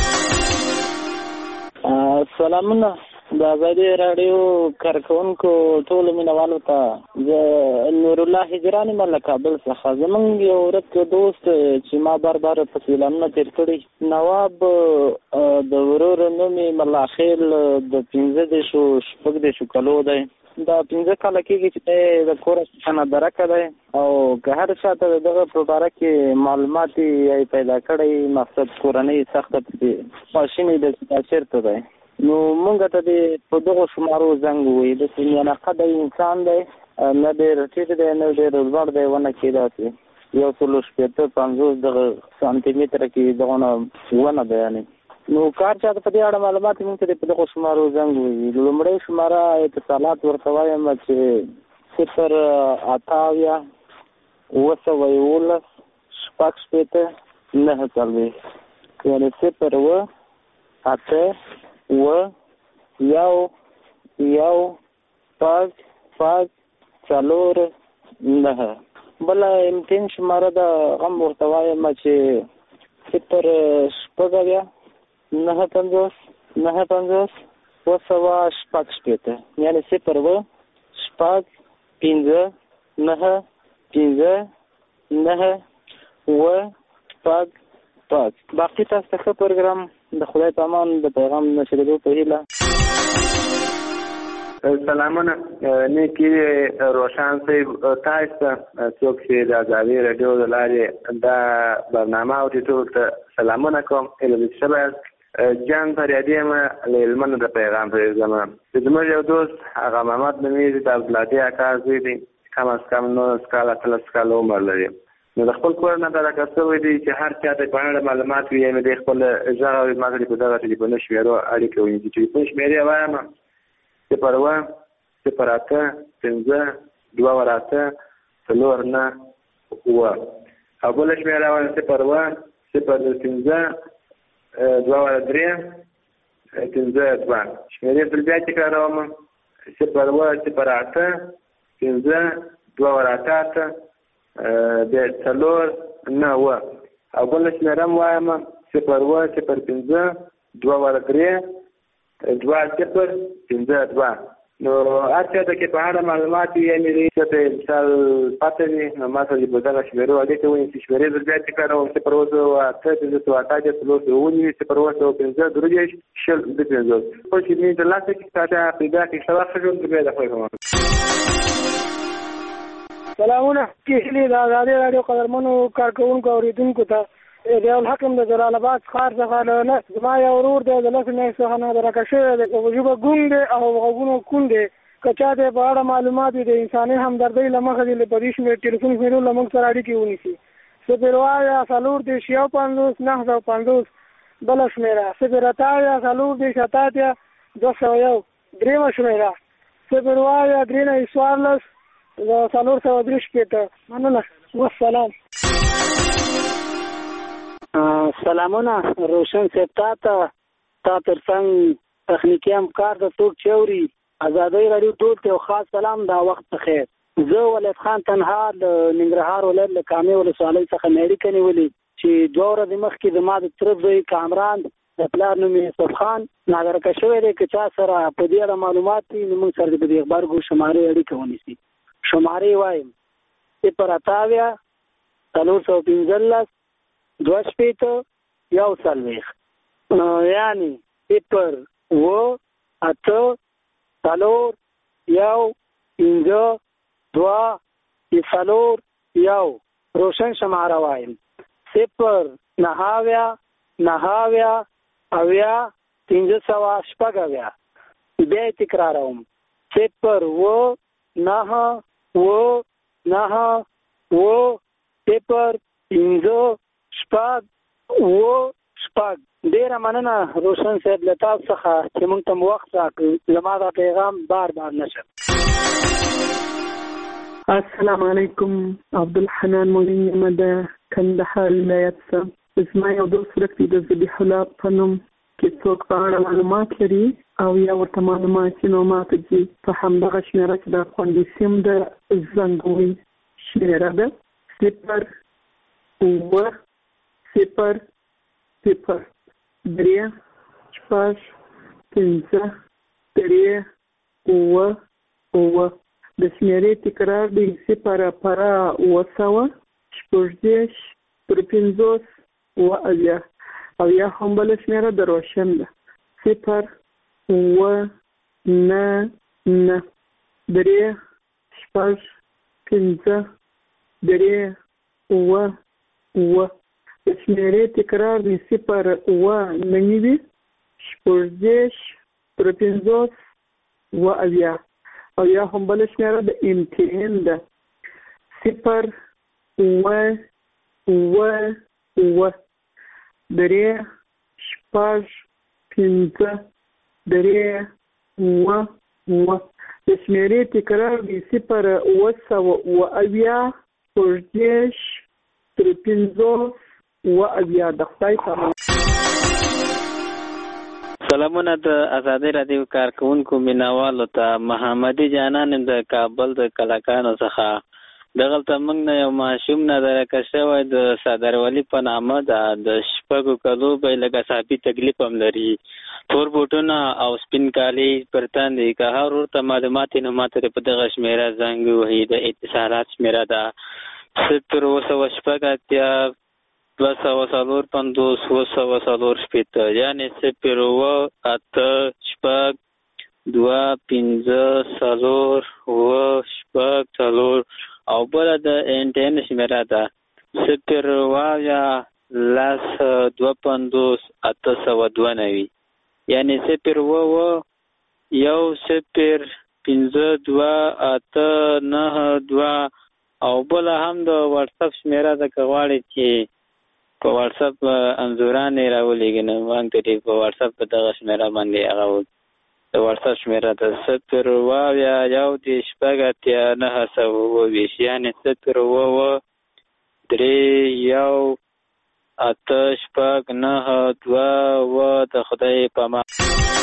سلامونه د ازادي راډیو کارکونکو ټول مینوالو ته. زه نور الله هجرانی مله کابل څخه. زمونږ یو ورک دوست چې ما بار په فلمونو تیر کړي نواب د ورور نوم ملا خیل د 15 کالو دی. دا 15 کال کېږي چې د کور څخه درکه دی او که هر چاته دغه په باره کې معلومات یې پیدا کړی مقصد کورنۍ سخته ماشینې د چېرته دی نو مونږ ته د په دغه شمارو زنګ ووایي. داسې میانقده انسان دی، نه ډېر ټیټ دی نه ډېر لوړ دی، ونه کې داسې 150 دغه سانتي متره کې دغه ونه دی. یعنې نو کار چاته په دې اړه معلومات مونږ ته په دغه شمارو زنګ ووایي. لومړی شماره اتصالات ورته وایم چې 0 8 9 9 یعنی 0 8 یو 5 4 9. بل امتحان شماره د غم ورته وایم چې 0 9 50 9 یعنی 0 5 9 5. باقي تاسو ته پروګرام د خدای په امان د پیغام نشریدو په هیله. سلامونه نیکی روشن صاحب تاسو څوک چې د ازادي راډیو د لارې دا برنامه او ټول ته سلامونه کوم. اله شباب جان فریادی ما لمن د پیغام په زمانه زموږ یو دوست هغه محمد نومیږي د بلادي اکاز دی کم از کم 9 سکاله 3 سکاله عمر لري. نو د خپل کور نه دا کسوي دي چې هر چا ته په اړه معلومات وي نه د خپل ځای او ماګری په دغه ټلیفون شمیرو اړیکه وي چې ټلیفون شمیرې وایم 0 0 15 2 ورته 4 9 و او بل شمیره وایم 0 0 15 2 ورته 15 2 شمیرې بل بیا تکراروم 0 0 8 15 2 ورته د 4 9 او بل شمیرم وایم 0 0 15 2 ورته 2 0 15 2. نو اته د کې په اړه معلومات یې لري چې مثال پاتې دي نو ماته د بدل شمیرو اړیکه وایي چې شمیرې د بیا تکراروم 0 8 15 15 درجه شل د 15 په چې می د لاسه کې تاسو پیدا کې شواخ جوړ کړئ د خپل سلامونه کیسلی د ازادي راډیو قدرمنو کارکونکو اوریدونکو ته د الحکم د جلال آباد ښار څخه نه زما یو ورور دی د لس میاشتو څخه نه درکه شوی دی په ژبه ګونګ دی او غوږونه کوڼ دی که چا دی په اړه معلومات د انساني همدردۍ له مخې دی په دې شمېر ټلیفون شمېرو له موږ سره اړیکې ونیسي 0 4 50 بله شمېره 0 4 201 درېیمه شمېره 0 3 14 مننه. والسلام. سلامونه روشن صاحب تا ترڅنګ تخنیکی همکار د ټوک چوري ازادي راډیو ټول ته خاص سلام دا وخت بخیر. زه ولید خان تنها د ننګرهار ولایت له کامې ولسوالۍ څخه مېړی کنيولې چې 2 ورځې مخکې د ما د طرف کامران د پلار نوم یوسف خان نادرکه شوی دی که چا سره په دې اړه معلومات وي نو موږ سره د دې خبرګو شمارې اړیکه ونیسي. شمارې وایم 0 4 15 2 1 یعنی 0 8 4 1 2 1 روشن شماره وایم 0 9 9 380 بیا تکراروم 0 9 9 0 5 ډیره مننه روشن صاحب له تاسو څخه چې موږ ته وخت راکړ زما دا پیغام بار نشه. السلام علیکم. عبدالحنان مولین یم د کندهار ولایت څخه. زما یو دوست ورک دی د ذبیح الله په نوم کې څوک په اړه معلومات لري او یا ورته معلومات نو ماته دي په همدغه شمیره چې د خوندي سیم د زنګوي شمیره ده 0 اوه 0 0 درې شپږ 5 3 اوه اوه. د شمیرې تکرار دی 0 پر 900 شپږدېرش پر 50 اوه او یا هم بله شمیره د روشن ده 0 اوه 9 درې شپږ 5 درې اوه اوه. د شمیرې تکرار دی 0 اوه 9 شپږدېرش پر 50 اوه او یا هم بله شمیره د امتحان ده 0 اوه اوه اوه درې شپږ 5 درې اوه اوه. د شمیرې تکرار دی 0 اوه سوه اوه شپږدېرش پر 50 اوه. د خدای په سلامونه د ازادي رادیو کارکونکو مینوالو ته. محمدي جانان د کابل د کلاکانو څخه دغلته موږ نه یو ماشوم نه درکه شوی د صدروالي په نامه ده. د شپږو کلو به لږ اعصابي تکلیف هم لري. تور بوټونه او سپین کالي پر تن دي. که هر ورته معلومات نو ماته په دغه شمیره زنګ وهي. د اتصالات شمیره ده 0 اوه شپږ اتیا 250 240 یعنی 0 اوه اته شپږ 2 5 4 اوه شپږ 4 او بله د انټرنیټ شمیره ده 0 اوه لس 250 892 یعنی 0 اوه 1 0 5 2 8 9 2 او بله هم د واتساپ شمیره ده. که غواړئ چې په واتساپ انځورانې راولېږي نو موږ ته په واتساپ په دغه شمیره باندې هغه د واتساپ شمیره ده 0 اوه 1 شپږ اتیا 920 یعنی 0 اوه 3 1 اته شپږ 9 2 اوه. د خدای په امان.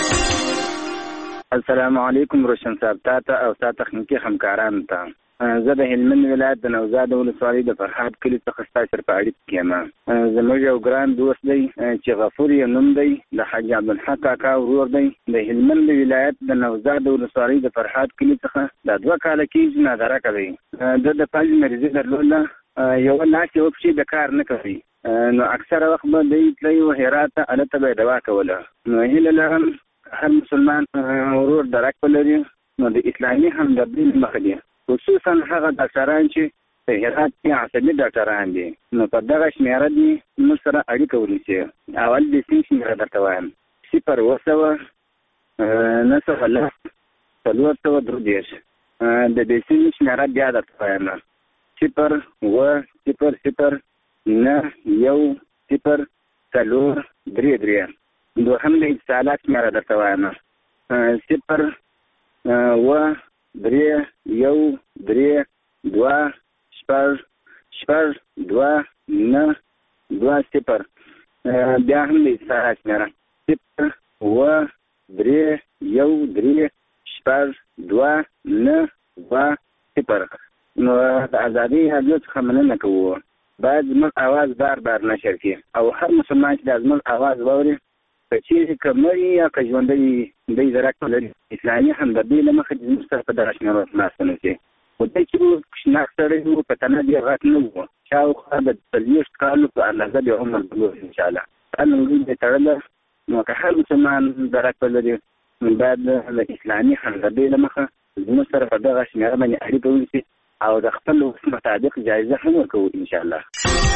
السلام علیکم روشن صاحب تاته او تا تخنیکي همکارانو ته. زه د هلمند ولایت د نوزاد ولسوالۍ د فرهاد کلي څخه ستاسو سره په اړیکه کې یم. زموږ یو ګران دوست دی چې غفور یې نوم دی د حاجي عبدالحق کاکا ورور دی. د هلمند ولایت د نوزاد ولسوالۍ د فرهاد کلي څخه د 2 کاله کېږي نادره کوي. د فلج مریضي درلوده. یوه لاس یوه پښې د کار نه کوي. نو اکثره وخت به دی تللی و هرات ته هلته به یې دوا کوله. نو هیله لرم هر مسلمان ورور درک ولري نو د اسلامي همدردۍ له مخې دی خصوصا هغه ډاکټران چې په هرات کې عصبي ډاکټران دي. نو په دغه شمیره دي موږ سره اړیکه ونیسي. اول د سیم شمیره درته وایم 0 اوه 910 430. د دې سیم شمیره بیا درته وایم 0 اوه 0 9 1 0 4 3. دوهم د اتصالات شمیره درته وایم 0 اوه 3 1 3 2 شپږ 2 9 2 0. بیا هم د اتصالات شمیره 0 اوه 3 1 3 شپږ 2 9 2 0. نو د ازادي رادیو څخه مننه کوو. باید زموږ اواز بار بار نشر کړي او هر مسلمان چې د زموږ اواز واوري که چیرې که مړي یا که ژوندی دی درک ولري اسلامي همدردۍ له مخې د زموږ سره په دغه شمیره خلاصه نه شي. خو دی چې کوچناک سړی و په تنه دې غټ نه و شاوخوا د 40 کالو په اندازه د عمر بلوغ انشاءالله دا لنګۍ دی تړله. نو که هر مسلمان درک ولري نو باید د اسلامي همدردۍ له مخې زموږ سره په دغه شمیره باندې اړیکه ونیسي او د خپل وس مطابق جایزه هم ورکوو انشاءالله.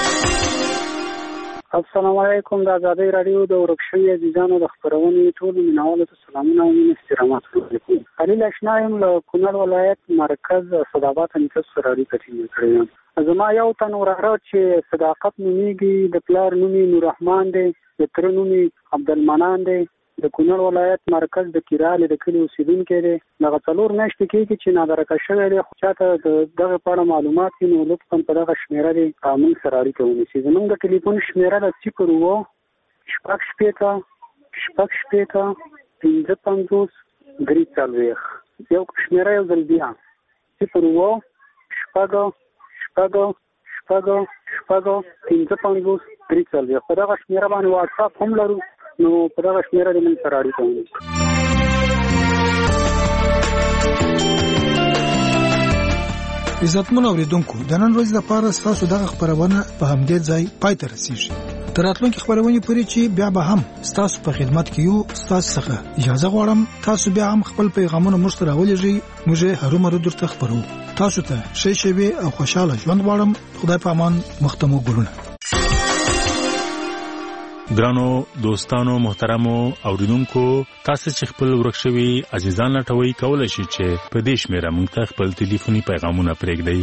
السلام علیکم. د ازادي رادیو د ورک شوي عزیزانو د خپرونې ټولو مینوالو ته سلامونه او مینې احترامات وکړم. خلیل اشنا یم له کونړ ولایت مرکز صدابات نیکه سره اړیکه ټینګه کړې یم. زما یو تن وراره چې صداقت نومیږي د پلار نوم یې نوررحمان دی د تره نوم یې عبدالمنان دی د کونړ ولایت مرکز د کیرالې د کلي اوسیدونکی دی. دغه 4 میاشتې کېږي چې نادرکه شوی دی، خو چاته دغه په اړه معلومات وي نو لطفا په دغه شمېره دی موږ سره اړیکه ونیسي. زموږ د ټلیفون شمېره ده 0 شپږ شپېته 55 43. یو شمېره یو ځل بیا 0 شپږ 55 43. په دغه شمېره باندې واټساپ هم لرو نو په دغه شمېره د موږ سره اړیکه ونیسي. عزتمن اوریدونکو، د نن ورځې لپاره ستاسو دغه خبرونه په همدې ځای پای ته رسیږي. تر راتلونکي خبرونه پورې چې بیا به هم ستاسو په خدمت کې یو، ستاسو څخه اجازه غواړم تاسو بیا هم خپل پیغامونه موږ ته راولېږئ. موږ هرومرو درته خبرو. تاسو ته ښې شېبې او خوشاله ژوند غواړم. خدای په امان. مختمو ګلونه. ګرانو دوستانو محترمو اوریدونکو، تاسو چې خپل ورک شوي عزیزان لټوي کولای شئ چې په دې شمېره موږ ته خپل ټلیفوني پیغامونه پرېږدئ.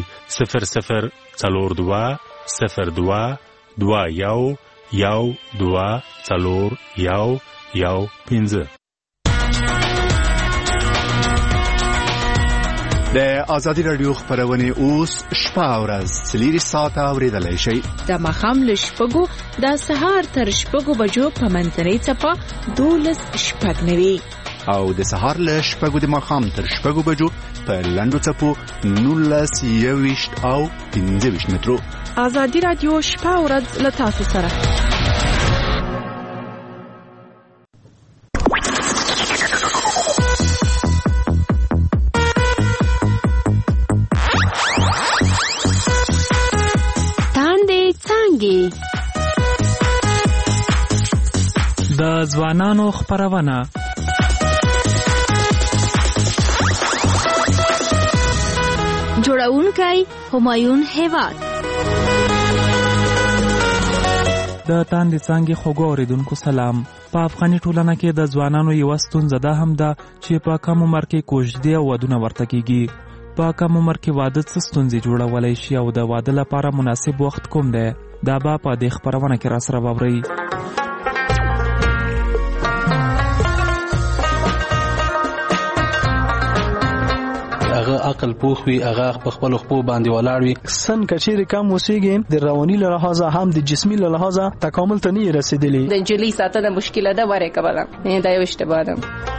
002212411415. د آزادی رادیو خبرونه اوس شپه او ورځ 3 ساعته اوریدلای شئ. د ماښام له 6 د سهار تر 6 بجو په منځنۍ څپه 12:09 او د سهار له 6 د ماښام تر 6 بجو په لنډو څپو 19:20 او 15 مترو. آزادی رادیو شپه او ورځ له تاسو سره. د ځوانانو خبرونه جوړونکی همایون هیواد. د تاندې څانګې خوږو اوریدونکو سلام. په افغاني ټولنه کې د ځوانانو یوه ستونزه دا هم ده چې په کم عمر کې کوژدې او ودونه ورته کیږي. په کم عمر کې واده څه ستونزې جوړولی شي او د واده لپاره مناسب وخت کوم دی؟ دا به په دې خبرونه کې راسره واورئ. هغه عقل پوخ وي، هغه په خپل خپل باندې ولاړ وي. سن کچېرې کم وسیږي، د رواني له لحاظه هم د جسمي له لحاظه تکامل ته نه رسیدلی. د جلی ساتنه مشکله ده وره کوله. دا یو اشتباه ده.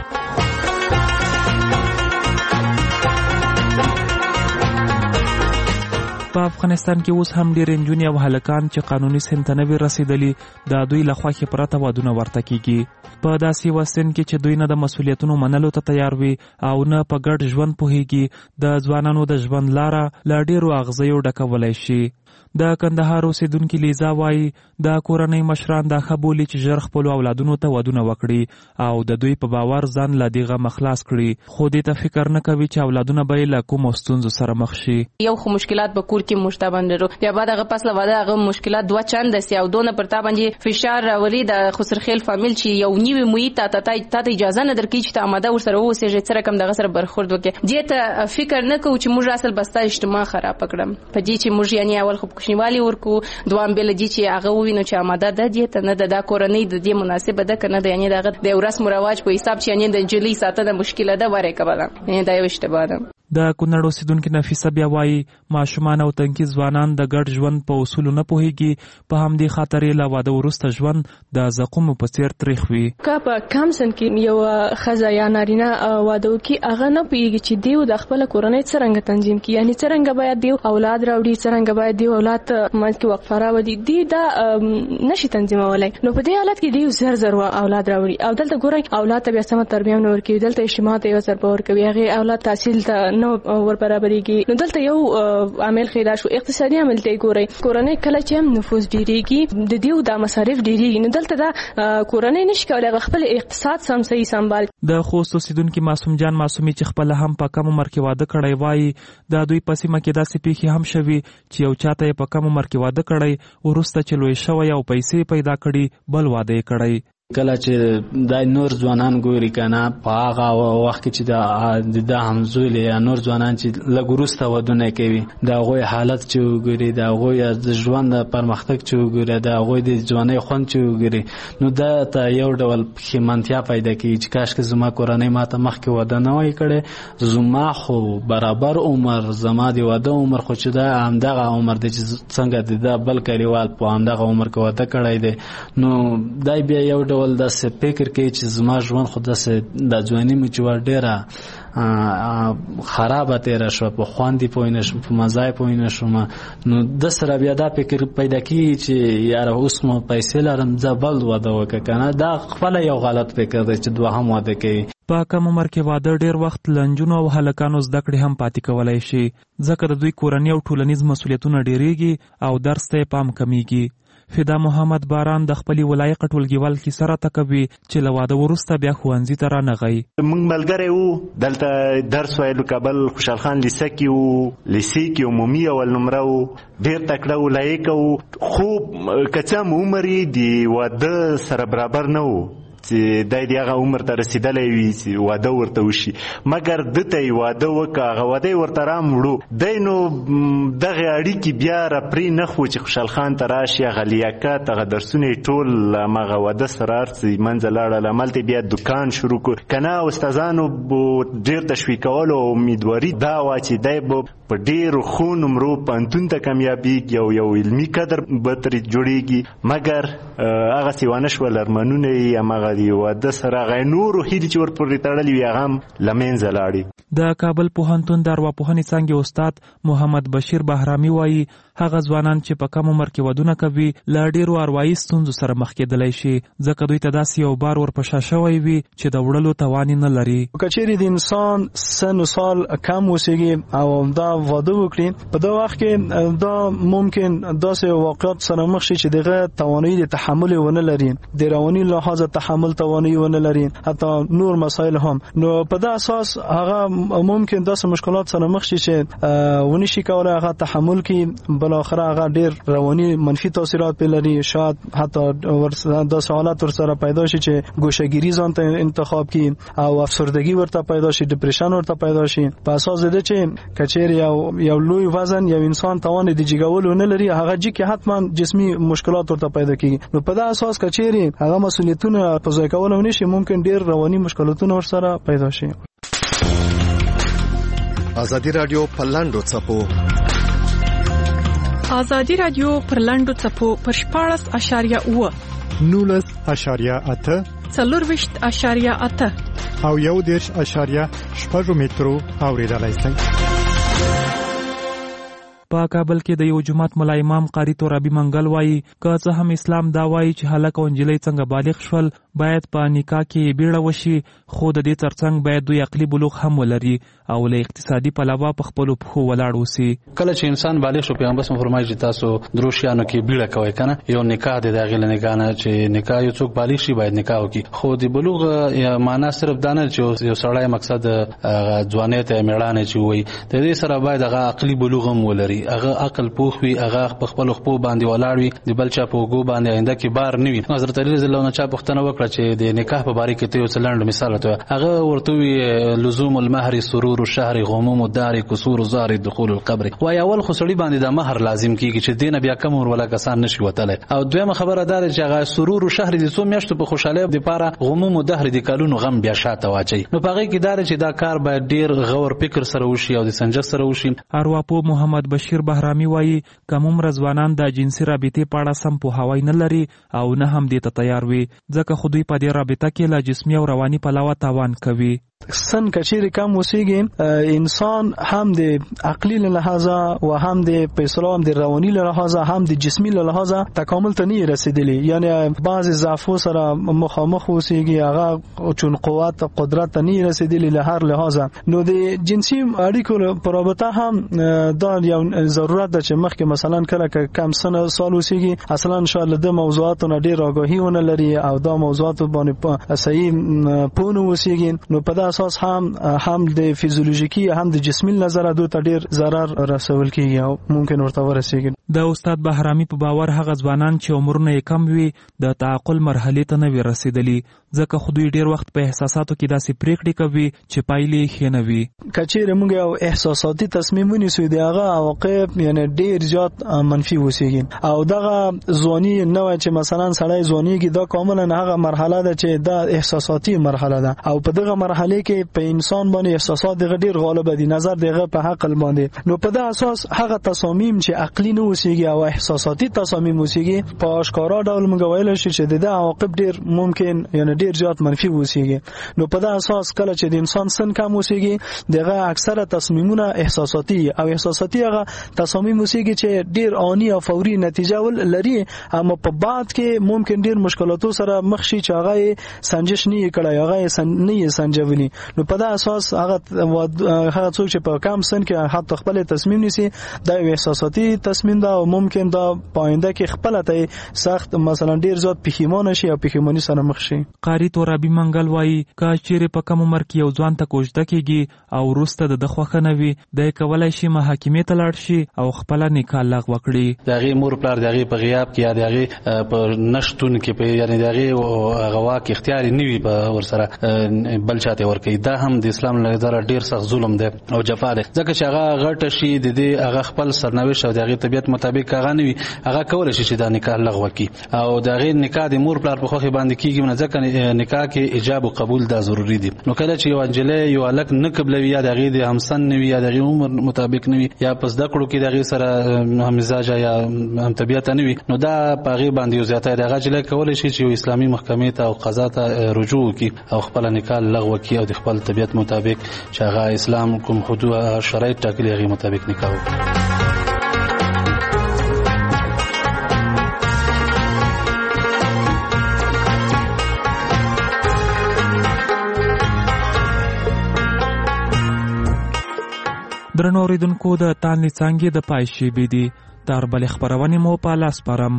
په افغانستان کې اوس هم ډېر نجونې او هلکان چې قانوني سن ته نه وي رسیدلي، د دوی له خوښې پرته ودونه ورته کیږي. په داسې یوه سن کې چې دوی نه د مسؤلیتونو منلو ته تیار وي او نه په ګډ ژوند پوهیږي، د ځوانانو د ژوند لاره له ډېرو اغزیو ډکولی شي. د کندهار اوسیدونکي لیزا وایي د کورنۍ مشران دا ښه بولي چې ژر خپلو اولادونو ته ودونه وکړي او د دوی په باور ځان له دې غمه خلاص کړي، خو دې ته فکر نه کوي چې اولادونه به یې له کومو ستونزو سره مخ شي. یو خو مشکلات به کور کې موږ ته باندې لرو، بیا بعد هغه پس له واده هغه مشکلات دوه چنده سي او دونه پر تا باندې فشار راولي د خسرخیل فامیل چې یو نیوي محیط ته اجازه نه درکوي چې ته آماده ورسره اوسېږې، څه رقم دغه سره برخورد وکړې. دې ته فکر نه کوو چې موږ اصل بستا اجتماع خراب کړم په دې چې موږ یعنی اول خو کوچنیوالي ورکو، دوام بل دي چې هغه ووینو چې آماده ده دې ته نه د کورنۍ د دې مناسبه ده کنه د یعنی دغه د رسم او رواج په حساب چې یعنی د جلی ساتنه مشکله ده وره کوله. دا یو اشتباه ده. د کونړ اوسیدونکي نفیسه بیا وایي ماشومان او تنکي ځوانان د ګډ ژوند په اصولو نه پوهیږي، په همدې خاطر یې له واده وروسته ژوند د زقومو په څیر تریخ وي. که په کم سن کې یو ښځه یا نارینه واده وکړي، هغه نه پوهیږي چې دیو د خپله کورنۍ څرنګه تنظیم کړي، یعنې څرنګه باید دیو اولاد راوړي، څرنګه باید دیو اولاد منځ کې وقفه راولي. دی دا نشي تنظیمولی، نو په دې حالت کې دیو زر اولاد راوړي او دلته ګورئ اولاد ته بیا سمه تربیه نه ورکوي، دلته اجتماع ته یو ضربه ورکوي، هغې اولاد تحصیل ته نو ور برابرېږي. نو دلته یو عامل خیدا شو، اقتصادي عامل ته ګورئ. کورنۍ کله چې نفوذ ډېرېږي د دیو دا مصارف ډېرېږي، نو دلته دا کورنۍ نشي کولی خپل اقتصاد صحیح سنبال. د خوست اوسیدونکي معصوم جان معصومي چې خپله هم په کم عمر کې واده کړی وایي د دوی په سیمه کې داسې پیښې هم شوي چې یو چاته یې په کم عمر کې واده کړی، وروسته چې لوی شوی او پیسې پیدا کړي بل واده یې کړی. کله چې د نور ځوانان ګوري کنه په هغه وخت چې د همزول یا نور ځوانان چې لګورسته ودونه کوي دا غوي حالت چې وګوري دا غوي د ژوند پرمختګ چې وګوري دا غوي د ځواني خوند چې وګوري نو دا ته یو ډول خمانتیا پیدا کوي چې کاش که زما کورنۍ ماته مخکې واده نه وای کړي زما خو برابر عمر زما د واده عمر خو چې دا همدغه عمر دی چې څنګه د بل کلیوال په همدغه عمر کې واده کړی دی نو دای بیا یو ډول داسې فکر کوي چې زما ژوند خو داسې د ځواني مې چې ډېره خرابه تیره شوه په خواندې پوه نه شوم په مزای پوه نه شوم نو د سره بیا دا فکر پیدا کېږي چې یاره اوس مو پیسې لرم زه بل واده وکړه که نه دا خپله یو غلط فکر دی چې دوهم واده کوي. په کم عمر کې واده ډیر وخت لنجونو او هلکانو زده کړې هم پاتې کولی شي ځکه د دوی کورني او ټولنیز مسؤلیتونه ډیریږي او درس ته پام کمیږي. فدا محمد باران د خپل ولایت ټولګیوال کې سره تکوي چې له واده وروسته بیا ښوونځي ته رانغی. موږ ملګری وو دلته درس ویلو کابل خوشحال خان لیسه کې وو لیسې کې عمومي اول نمره وو ډېر تکړه ولایق وو خو که څه هم عمر یې د واده سره برابر نه وو چې دای د هغه عمر ته رسېدلی وي چې واده ورته وشي مګر ده ته یې واده وکړه هغه واده یې ورته راموړو دی نو دغې اړیکې بیا راپرې نه خو چې خوشحال خان ته راشي هغه لیاقت هغه درسونه یې ټول همغه واده سره هر څه منځه لاړل هملته بیا دکان شروع کړو که نه استادانو ډېر تشویقولو او امیدواري دا وه چې دی به په ډېرو ښو نمرو پوهنتون ته کامیابېږي او یو علمي قدر به ترې جوړېږي مګر هغسې ونه شول ارمانونه یې همغه د واده سره هغه نورو هیلې چې ورپورې تړلې وي هغه هم له منځه لاړې. د کابل پوهنتون د ارواپوهنې څانګې استاد محمد بشیر بهرامي وایي هغه ځوانان چې په کم عمر کې ودونه کوي له ډېرو اروايي ستونزو سره مخ کېدلی شي ځکه دوی ته داسې یو بار ورپشا شوی وي چې د وړلو توان نه لري. که چیرې د انسان سن و سال کم اوسېږي او دا واده وکړي په دا وخت کې دا ممکن داسې واقعات سره مخ شي چې دغه توانایي د تحمل ونه لري د رواني لحاظ تحمل توانایي ونه لري حتی نور مسایل هم نو په دا اساس هغه ممکن داسې مشکلات سره مخ شي چې ونی شي کولای هغه تحمل کې بل اخر هغه ډېر رواني منفي تاثیرات په لري شاید حتی داسې حالات ورسره پیدا شي چې ګوشهګیری ځان ته انتخاب کړي او افسردگی ورته پیدا شي ډیپریشن ورته پیدا شي په اساس د چې کچېر یو لوی وزن یو انسان توان د جګولو نه لري هغه چې حتما جسمي مشکلات ورته پیدا کیږي نو په دا اساس کچېر هغه مسؤلیتونه په ځای کولو نشي ممکن ډېر رواني مشکلاتونه ورسره پیدا شي. ازادي رادیو پلاندو چپو ازادي رادیو پرلاندو چپو پر 14.9 19.8 4.8 او 1.8 مترو اوریدلای شئ. په کابل کې د یو جماعت ملا امام قاری ترابی منګل وایي که څه هم اسلام دا وایي چې هلک او نجلۍ څنګه بالغ شول باید په نکاح کې بیړه وشي خو د دې ترڅنګ باید دوی عقلي بلوغ هم ولري او له اقتصادي پلوه په خپلو پښو ولاړ اوسي. کله چې انسان بالغ شو پیغمبر صلی الله علیه وسلم فرمایي چې تاسو دروشیانو کې بیړه کوئ کنه یو نکاح دی دغه له نکاح نه چې نکاح یو څوک بالغ شي باید نکاح وکړي خو د بلوغ معنا صرف دا نه چې یو سړی مقصد ځوانۍ ته میړانه چې وایي د دې سره باید هغه عقلي بلوغ هم ولري هغه عقل پوخ وي هغه په خپل خپل باندې ولاړ وي د بل چا په وګو باندې آینده کې بار نه وي. حضرت علی رضی الله عنه چا پوښتنه وکړه چې د نکاح په باره کې ته یو څلند مثال ته هغه ورته وی لزوم المهر سرور الشهر غموم الدار كسور الزار دخول القبر وای اول خو سړي باندې د مہر لازم کیږي چې دینه بیا کم ور ولا کسان نشي وتله او دویمه خبره دار چې هغه سرور الشهر د 2 میاشتو په خوشاله د پاره غموم الدهر د کالونو غم بیا شاته واچي نو پاره کې دار چې دا کار باید ډیر غور فکر سره وشي او د سنجر سره وشي. ارواپو محمد بشیر بهرامي وایي کوم رضوانان د جنسي رابطې په اړه سم پوهاوی نه لري او نه هم دې ته تیار وي ځکه خو دوی په دې رابطه کې له جسمي او رواني پلوه تاوان کوي. سن کچېر کم اوسېږي انسان هم د عقلي له لحاظه او هم د پیسو د رواني له لحاظه هم د جسمي له لحاظه تکامل ته نه رسیدلی یعنی بعض ضعفو سره مخامخ اوسېږي هغه چون قوت قدرت نه رسیدلی له هر لحاظه نو د جنسي اړیکو په رابطه هم دا یو ضرورت ده چې مخکې مثلا کله کم سن سال اوسېږي اصلا شاید د موضوعاتو نه ډېر آگاهي ونه لري او دا موضوعات باندې صحیح پونه اوسېږي نو په دغه اساس هم د فیزیولوژیکي هم د جسمي نظر دوی ته ډیر ضرر رسول کیږي او ممکن ورته ورسیږي. د استاد بهرامي په باور هغه ځوانان چې عمرونه یې کم وي د تعقل مرحلې ته نه وي رسیدلی ځکه خو دوی ډیر وخت په احساساتو کې داسې پریکړې کوي چې پایلې ښې نه وي. کچېرې موږ یو احساساتي تصمیم ونیسو د هغه عواقب یعنی ډیر زیات منفي وسیږي او دغه ځواني نه وای چې مثلا سړی ځوانيږي دا کاملا هغه مرحله ده چې دا احساساتي مرحله ده او په دغه مرحله کې په انسان باندې احساسات دغه ډیر غالب دي نظر دغه په عقل باندې نو په دغه اساس هغه تصامیم چې عقلي نه وسیږي او احساساتي تصامیم وسیږي په اشکارا ډول موږ ویل شي چې د عواقب ډیر ممکن یعنی ډیر زیات منفي وسیږي. نو په دغه اساس کله چې د انسان سن کم وسیږي دغه اکثره تصمیمونه احساساتي او احساساتي هغه تصامیم وسیږي چې ډیر آنی او فوري نتیجه ول لري اما په بعد کې ممکن ډیر مشکلاتو سره مخ شي چې هغه سنجش نه کړي هغه نه سنجولي. نو په دغه اساس هغه څوک چې په کم سن کې حتی خپل تصمیم نیسي دا یو احساساتي تصمیم ده او ممکن دا پاینده کې خپل ته سخت مثلا ډیر زیات پښیمانه شي او پښیمانی سره مخ شي. قاری تورابي منګل وایي کا چیرې په کم عمر کې یو ځوان ته کوژده کیږي او وروسته د خوښه نه وي د کولای شي محاکمې ته لاړ شي او خپل نکاح لغوه کړي. دغه مور پلار دغه په غیاب کې یا دغه په نشټون کې په یعنی دغه غوا کې اختیار نه وي په ورسره بل چاته ورکي دا هم د اسلام له نظر ډیر سخت ظلم دی او جفا دی ځکه چې هغه غټ شي د دې هغه خپل سرنوشت او دغه طبيعت مطابق هغه نه وي هغه کول شي چې دا نکاح لغوه کی او دغه نکاح د مور پلار په خوخه باندې کیږي نه ځکه نکاح کې ایجاب او قبول دا ضروری دي. نو کله چې یو انجلې یو الک نه قبلوي یا دغه د همسن نه وي یا دغه عمر مطابق نه وي یا پس د کړو کې دغه سره هم مزاج یا هم طبيعت نه وي نو دا پاغي باندې زیاته دغه جلې کول شي چې اسلامي محکمې ته او قضا ته رجوع کی او خپل نکاح لغوه کی او د خپل طبيعت مطابق چې هغه اسلام کوم حدود شرایط ټاکلي هغه مطابق نکاح وکړي. درنو اوریدونکو د تانې څانګې د پای شیبې دي تر بلې خپرونې مو په لاس سپارم.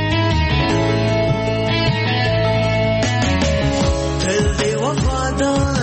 دل دی وفادار